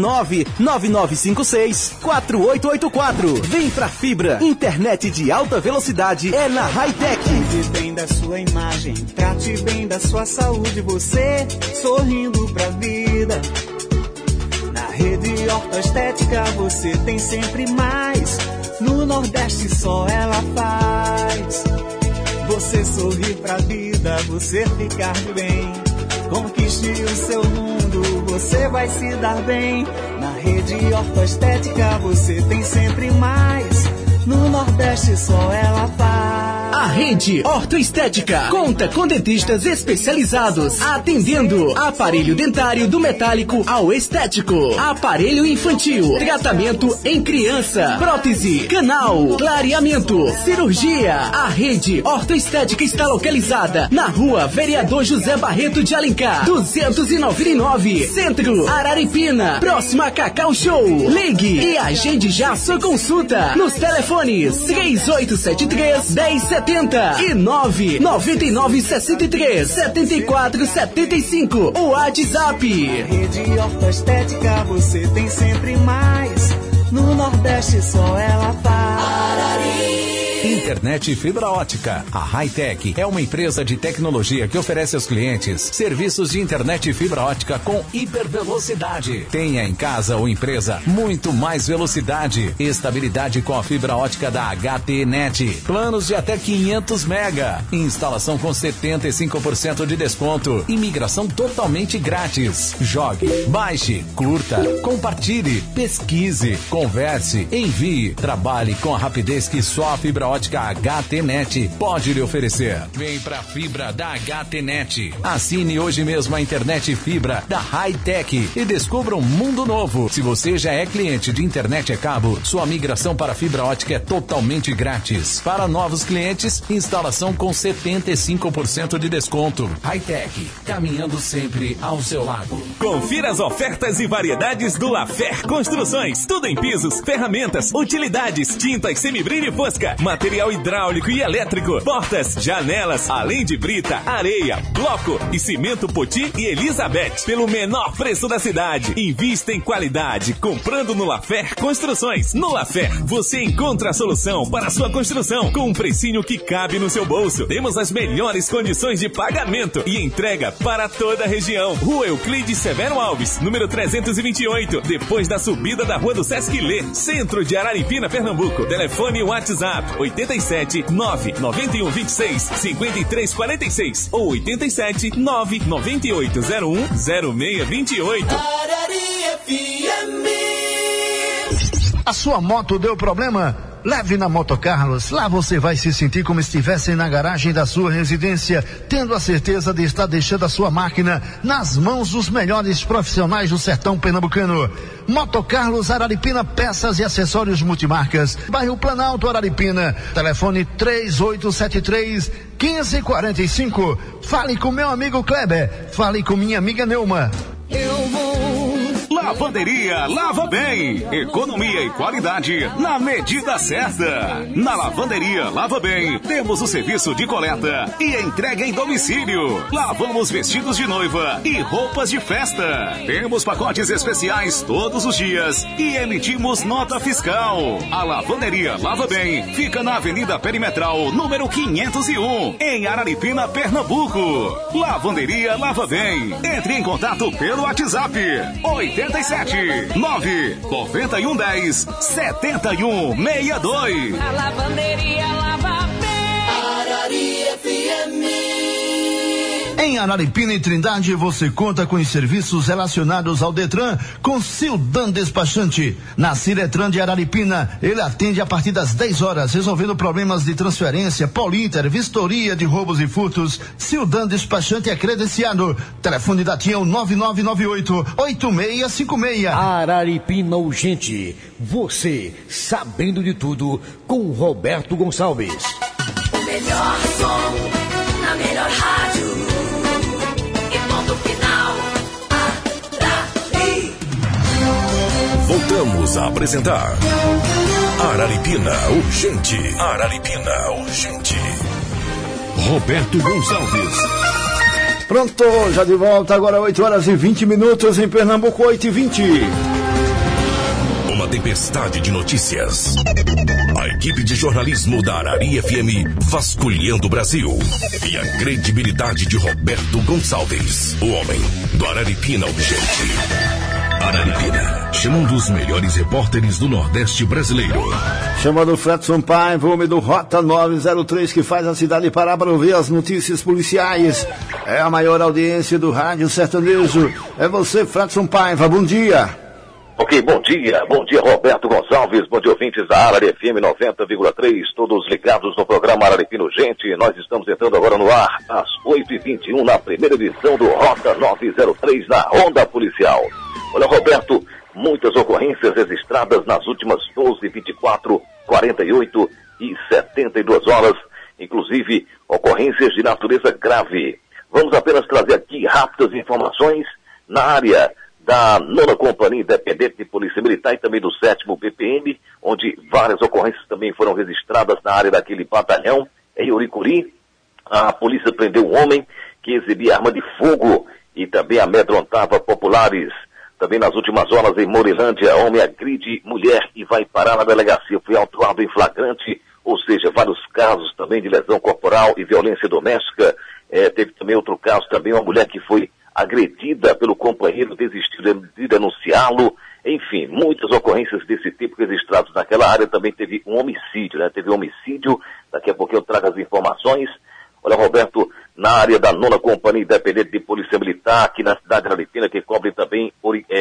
99956-4884. Vem pra fibra. Internet de alta velocidade é na Hi-Tech. Cuide bem da sua imagem, trate bem da sua saúde, você sorrindo pra vida. Na Rede Ortoestética você tem sempre mais. No Nordeste só ela faz. Você sorrir pra vida, você ficar de bem. Conquiste o seu mundo, você vai se dar bem. Na Rede Ortoestética você tem sempre mais. No Nordeste só ela faz. A Rede Ortoestética conta com dentistas especializados, atendendo aparelho dentário do metálico ao estético, aparelho infantil, tratamento em criança, prótese, canal, clareamento, cirurgia. A Rede Ortoestética está localizada na Rua Vereador José Barreto de Alencar, 299, Centro, Araripina, próxima a Cacau Show. Ligue e agende já sua consulta nos telefones 3873-1070 e 99963-7475. O WhatsApp. Rede Ortoestética você tem sempre mais. No Nordeste só ela faz. Internet e fibra ótica. A Hi-Tech é uma empresa de tecnologia que oferece aos clientes serviços de internet e fibra ótica com hipervelocidade. Tenha em casa ou empresa muito mais velocidade. Estabilidade com a fibra ótica da HT-Net. Planos de até 500 mega. Instalação com 75% de desconto. Imigração totalmente grátis. Jogue, baixe, curta, compartilhe, pesquise, converse, envie. Trabalhe com a rapidez que só a fibra ótica HT-Net pode lhe oferecer. Vem pra fibra da HT-Net. Assine hoje mesmo a internet fibra da Hi-Tech e descubra um mundo novo. Se você já é cliente de internet a cabo, sua migração para fibra ótica é totalmente grátis. Para novos clientes, instalação com 75% de desconto. Hi-Tech, caminhando sempre ao seu lado. Confira as ofertas e variedades do Lafer Construções. Tudo em pisos, ferramentas, utilidades, tintas, semibrilho e fosca, material hidráulico e elétrico, portas, janelas, além de brita, areia, bloco e cimento Poti e Elizabeth, pelo menor preço da cidade. Invista em qualidade, comprando no Lafer Construções. No Lafer, você encontra a solução para a sua construção, com um precinho que cabe no seu bolso. Temos as melhores condições de pagamento e entrega para toda a região. Rua Euclides Severo Alves, número 328, depois da subida da Rua do Sesc Lê, centro de Araripina, Pernambuco. Telefone e WhatsApp 87 991 26 53 46 ou 87 998 01 0628. A sua moto deu problema? Leve na Moto Carlos, lá você vai se sentir como se estivesse na garagem da sua residência, tendo a certeza de estar deixando a sua máquina nas mãos dos melhores profissionais do sertão pernambucano. Moto Carlos Araripina, peças e acessórios multimarcas, bairro Planalto, Araripina, telefone 3873-1545. Fale com meu amigo Kleber, fale com minha amiga Neuma. Eu vou. Lavanderia Lava Bem. Economia e qualidade na medida certa. Na Lavanderia Lava Bem, temos o serviço de coleta e entrega em domicílio. Lavamos vestidos de noiva e roupas de festa. Temos pacotes especiais todos os dias e emitimos nota fiscal. A Lavanderia Lava Bem fica na Avenida Perimetral, número 501, em Araripina, Pernambuco. Lavanderia Lava Bem. Entre em contato pelo WhatsApp 87-9-9110-7162. A lavanderia Lava Bem. Arari FM. Em Araripina e Trindade você conta com os serviços relacionados ao Detran com Sildan Despachante. Na Ciretran de Araripina, ele atende a partir das 10 horas, resolvendo problemas de transferência, Polinter, vistoria de roubos e furtos. Sildan Despachante é credenciado. Telefone da TIA 9998-8656. Araripina Urgente. Você sabendo de tudo com Roberto Gonçalves. O melhor som na melhor rádio. Voltamos a apresentar Araripina Urgente. Araripina Urgente. Roberto Gonçalves. Pronto, já de volta, agora 8 horas e 20 minutos em Pernambuco, 8h20. Uma tempestade de notícias. A equipe de jornalismo da Arari FM vasculhando o Brasil. E a credibilidade de Roberto Gonçalves, o homem do Araripina Urgente. Araripina, chamando os melhores repórteres do Nordeste brasileiro. Chamando o Fredson Paiva, homem do Rota 903, que faz a cidade parar para ouvir as notícias policiais. É a maior audiência do rádio sertanejo. É você, Fredson Paiva, bom dia. Ok, bom dia Roberto Gonçalves, bom dia ouvintes da Arari FM 90,3, todos ligados no programa Araripina Urgente. Nós estamos entrando agora no ar às 8h21 na primeira edição do Rota 903 na Ronda Policial. Olha, Roberto, muitas ocorrências registradas nas últimas 12, 24, 48 e 72 horas, inclusive ocorrências de natureza grave. Vamos apenas trazer aqui rápidas informações na área da 9ª Companhia Independente de Polícia Militar e também do 7º BPM, onde várias ocorrências também foram registradas na área daquele batalhão. Em Uricuri, a polícia prendeu um homem que exibia arma de fogo e também amedrontava populares. Também nas últimas horas em Morilândia, homem agride mulher e vai parar na delegacia. Foi autuado em flagrante, ou seja, vários casos também de lesão corporal e violência doméstica. Teve também outro caso, também uma mulher que foi agredida pelo companheiro, desistiu de denunciá-lo. Enfim, muitas ocorrências desse tipo registradas naquela área. Também teve um homicídio, né? Teve um homicídio, daqui a pouco eu trago as informações. Olha, Roberto, na área da 9ª Companhia Independente de Polícia Militar, aqui na cidade de Araripina, que cobre também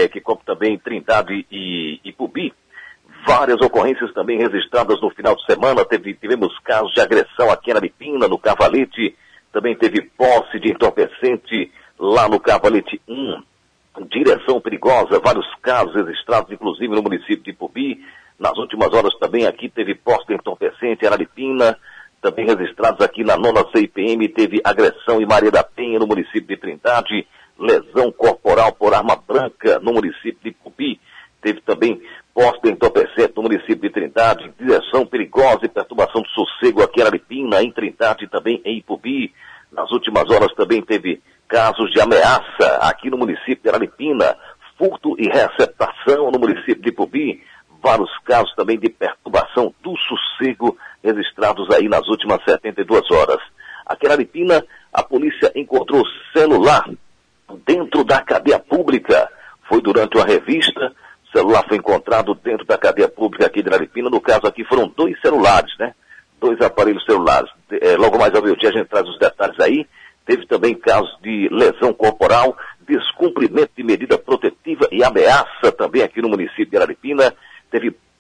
Trindade e Ipubi, várias ocorrências também registradas no final de semana. Tivemos casos de agressão aqui em Araripina, no Cavalete, também teve posse de entorpecente lá no Cavalete 1, direção perigosa, vários casos registrados, inclusive no município de Ipubi. Nas últimas horas também aqui teve posse de entorpecente em Araripina, também registrados aqui na 9ª CIPM, teve agressão em Maria da Penha, no município de Trindade, lesão corporal por arma branca no município de Ipubi, teve também posse de entorpecente no município de Trindade, direção perigosa e perturbação do sossego aqui em Araripina, em Trindade e também em Ipubi. Nas últimas horas também teve casos de ameaça aqui no município de Araripina, furto e receptação no município de Ipubi, vários casos também de perturbação do sossego registrados aí nas últimas 72 horas. Aqui em Araripina, a polícia encontrou celular dentro da cadeia pública. Foi durante uma revista, o celular foi encontrado dentro da cadeia pública aqui de Araripina. No caso aqui foram 2 celulares, né? 2 aparelhos celulares. Logo mais ao meio-dia a gente traz os detalhes aí. Teve também casos de lesão corporal, descumprimento de medida protetiva e ameaça também aqui no município de Araripina. Teve porte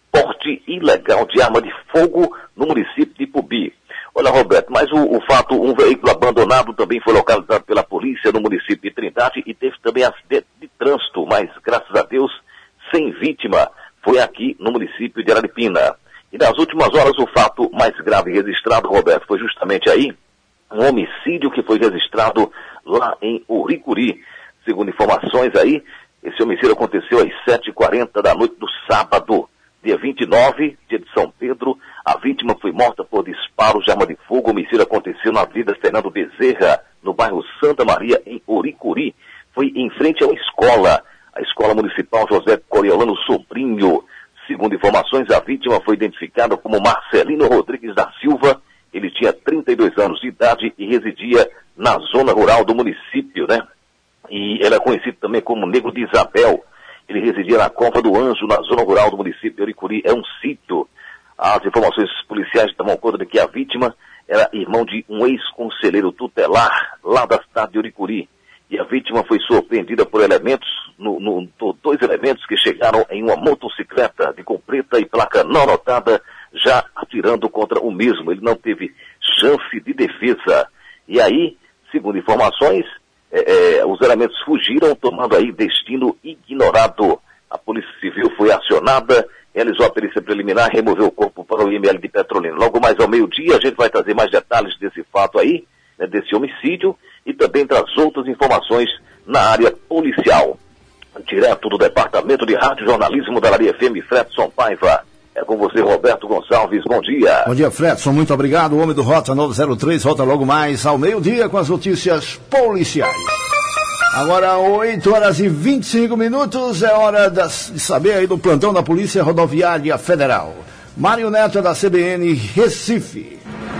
porte ilegal de arma de fogo no município de Ipubi. Olha, Roberto, mas o fato, um veículo abandonado também foi localizado pela polícia no município de Trindade e teve também acidente de trânsito, mas graças a Deus, sem vítima, foi aqui no município de Araripina. E nas últimas horas o fato mais grave registrado, Roberto, foi justamente aí um homicídio que foi registrado lá em Uricuri. Segundo informações aí, esse homicídio aconteceu às 7h40 da noite do sábado, dia 29, dia de São Pedro. A vítima foi morta por disparos de arma de fogo. O homicídio aconteceu na Avenida Fernando Bezerra, no bairro Santa Maria, em Uricuri. Foi em frente a uma escola, a Escola Municipal José Coriolano Sobrinho. Segundo informações, a vítima foi identificada como Marcelino Rodrigues da Silva. Ele tinha 32 anos de idade e residia na zona rural do município, né? E ele é conhecido também como Negro de Isabel. Ele residia na Cova do Anjo, na zona rural do município de Uricuri. É um sítio. As informações policiais tomam conta de que a vítima era irmão de um ex-conselheiro tutelar lá da cidade de Uricuri. E a vítima foi surpreendida por elementos, dois elementos que chegaram em uma motocicleta de cor preta e placa não anotada, já atirando contra o mesmo. Ele não teve chance de defesa. E aí, segundo informações, os elementos fugiram, tomando aí destino ignorado. A Polícia Civil foi acionada, realizou a perícia preliminar, removeu o corpo para o IML de Petrolina. Logo mais ao meio-dia, a gente vai trazer mais detalhes desse fato aí, né, desse homicídio, e também traz outras informações na área policial. Direto do Departamento de Rádio Jornalismo da Araria FM, Fredson Paiva. É com você, Roberto Gonçalves. Bom dia. Bom dia, Fredson. Muito obrigado. O homem do Rota 903 volta logo mais ao meio-dia com as notícias policiais. Agora, 8h25. É hora de saber aí do plantão da Polícia Rodoviária Federal. Mário Neto, da CBN Recife.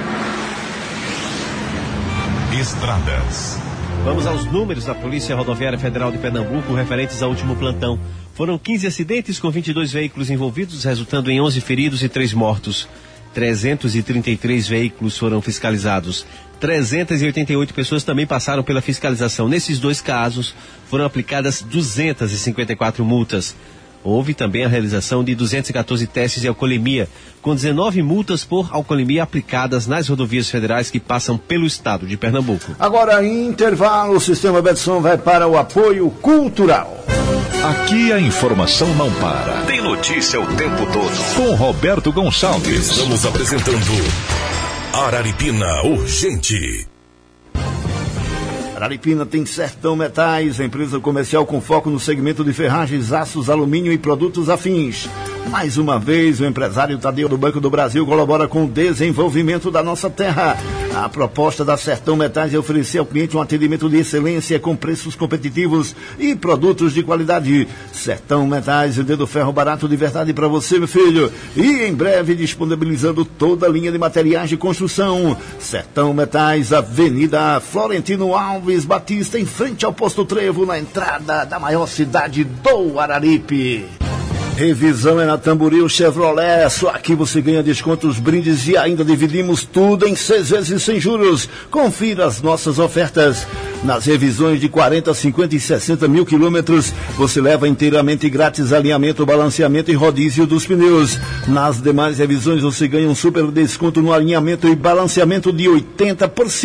Estradas. Vamos aos números da Polícia Rodoviária Federal de Pernambuco referentes ao último plantão. Foram 15 acidentes com 22 veículos envolvidos, resultando em 11 feridos e 3 mortos. 333 veículos foram fiscalizados. 388 pessoas também passaram pela fiscalização. Nesses dois casos, foram aplicadas 254 multas. Houve também a realização de 214 testes de alcoolemia, com 19 multas por alcoolemia aplicadas nas rodovias federais que passam pelo estado de Pernambuco. Agora, em intervalo, o Sistema Betson vai para o apoio cultural. Aqui a informação não para. Tem notícia o tempo todo. Com Roberto Gonçalves. Estamos apresentando Araripina Urgente. Araripina tem Sertão Metais, empresa comercial com foco no segmento de ferragens, aços, alumínio e produtos afins. Mais uma vez, o empresário Tadeu do Banco do Brasil colabora com o desenvolvimento da nossa terra. A proposta da Sertão Metais é oferecer ao cliente um atendimento de excelência com preços competitivos e produtos de qualidade. Sertão Metais, vendendo ferro barato de verdade para você, meu filho. E em breve disponibilizando toda a linha de materiais de construção. Sertão Metais, Avenida Florentino Alves Batista, em frente ao Posto Trevo, na entrada da maior cidade do Araripe. Revisão é na Tamboril Chevrolet. Só aqui você ganha descontos, brindes e ainda dividimos tudo em 6 vezes sem juros. Confira as nossas ofertas. Nas revisões de 40, 50 e 60 mil quilômetros, você leva inteiramente grátis alinhamento, balanceamento e rodízio dos pneus. Nas demais revisões você ganha um super desconto no alinhamento e balanceamento de 80 por R$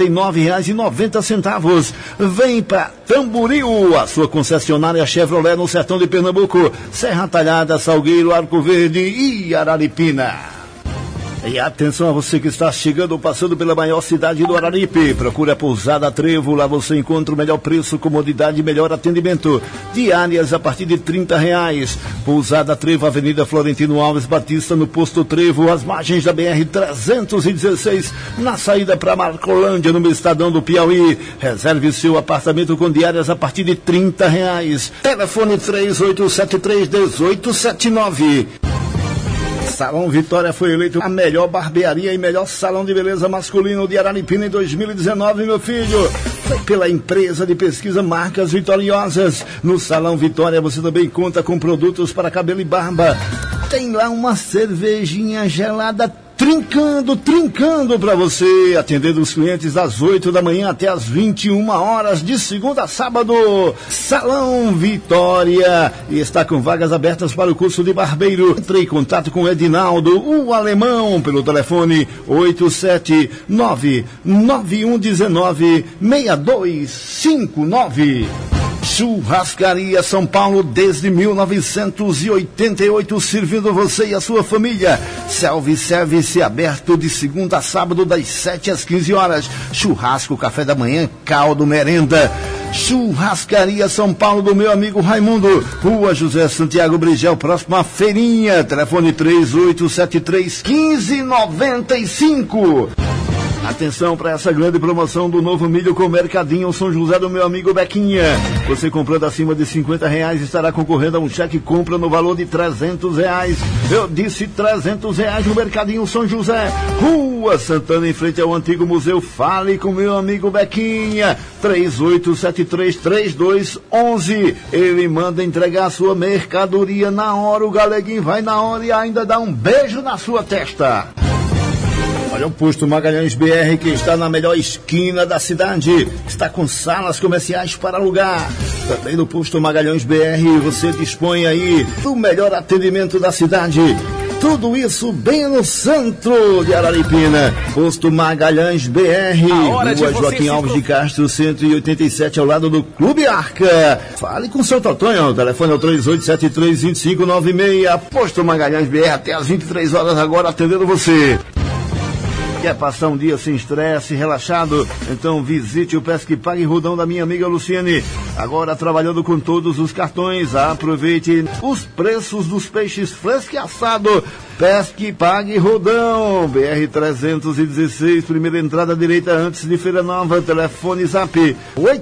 59,90. Vem para Tamboril, a sua concessionária Chevrolet no sertão de Pernambuco, Serra Talhada, Salgueiro, Arco Verde e Araripina. E atenção a você que está chegando ou passando pela maior cidade do Araripe. Procure a Pousada Trevo, lá você encontra o melhor preço, comodidade e melhor atendimento. Diárias a partir de R$30. Pousada Trevo, Avenida Florentino Alves Batista, no Posto Trevo, às margens da BR-316, na saída para Marcolândia, no Estadão do Piauí. Reserve seu apartamento com diárias a partir de R$30. Telefone 3873-1879. Salão Vitória foi eleito a melhor barbearia e melhor salão de beleza masculino de Araripina em 2019, meu filho. Foi pela empresa de pesquisa Marcas Vitoriosas. No Salão Vitória você também conta com produtos para cabelo e barba. Tem lá uma cervejinha gelada trincando para você, atendendo os clientes das 8 da manhã até as 21 horas, de segunda a sábado. Salão Vitória, e está com vagas abertas para o curso de barbeiro. Entre em contato com o Edinaldo, o alemão, pelo telefone 879-9119-6259. Churrascaria São Paulo desde 1988, servindo você e a sua família. Self-service aberto de segunda a sábado das 7 às 15 horas. Churrasco, café da manhã, caldo, merenda. Churrascaria São Paulo do meu amigo Raimundo, Rua José Santiago Brigel, próximo à feirinha. Telefone 3873-1595. Atenção para essa grande promoção do novo milho com Mercadinho São José do meu amigo Bequinha. Você comprando acima de R$50 estará concorrendo a um cheque compra no valor de R$300. Eu disse R$300 no Mercadinho São José, Rua Santana, em frente ao antigo museu. Fale com meu amigo Bequinha, 3873-3211. Ele manda entregar a sua mercadoria na hora. O Galeguinho vai na hora e ainda dá um beijo na sua testa. Olha o Posto Magalhães BR, que está na melhor esquina da cidade. Está com salas comerciais para alugar. Também no Posto Magalhães BR você dispõe aí do melhor atendimento da cidade. Tudo isso bem no centro de Araripina. Posto Magalhães BR, Rua Joaquim Alves de Castro, 187, ao lado do Clube Arca. Fale com o seu Totonho, o telefone é o 3873-2596. Posto Magalhães BR, até às 23 horas agora, atendendo você. Quer passar um dia sem estresse, relaxado? Então visite o Pesque Pague Rodão da minha amiga Luciane. Agora trabalhando com todos os cartões. Aproveite os preços dos peixes fresco e assado. Pesque Pague Rodão, BR 316, primeira entrada direita antes de Feira Nova. Telefone Zap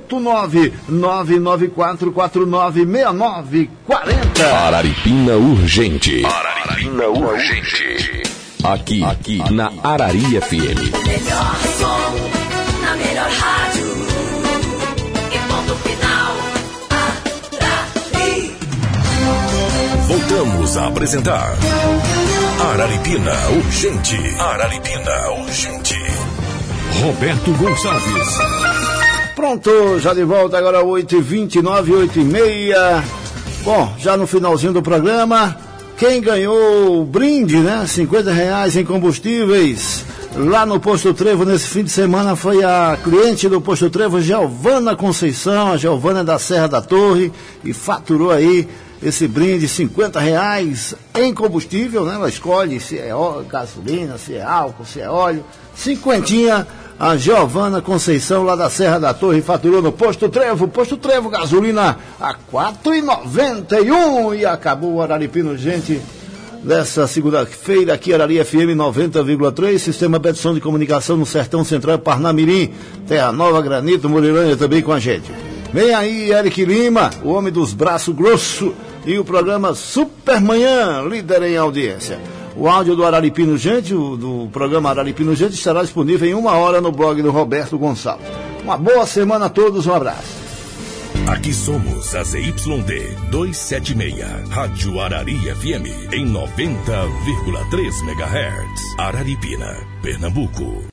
89994496940. Araripina Urgente. Araripina Urgente. Aqui na Arari FM. Melhor som, na melhor rádio. E ponto final. Arari. Voltamos a apresentar Araripina Urgente. Araripina Urgente. Roberto Gonçalves. Pronto, já de volta agora 8h29, 8h30. Bom, já no finalzinho do programa. Quem ganhou o brinde, né? R$50 em combustíveis lá no Posto Trevo nesse fim de semana foi a cliente do Posto Trevo, Giovana Conceição. A Giovana é da Serra da Torre e faturou aí esse brinde, R$50 em combustível, né? Ela escolhe se é gasolina, se é álcool, se é óleo. Cinquentinha. A Giovana Conceição, lá da Serra da Torre, faturou no Posto Trevo. Posto Trevo, gasolina a R$4,91. E acabou o Araripino, gente, dessa segunda-feira, aqui Arari FM 90,3, Sistema Betson de Comunicação no Sertão Central, Parnamirim, Terra Nova, Granito, Morirânia também com a gente. Vem aí Eric Lima, o homem dos braços grossos, e o programa Supermanhã, líder em audiência. O áudio do Araripino Gente, do programa Araripino Gente, estará disponível em 1 hora no blog do Roberto Gonçalves. Uma boa semana a todos, um abraço. Aqui somos a ZYD 276, Rádio Arari FM, em 90,3 MHz. Araripina, Pernambuco.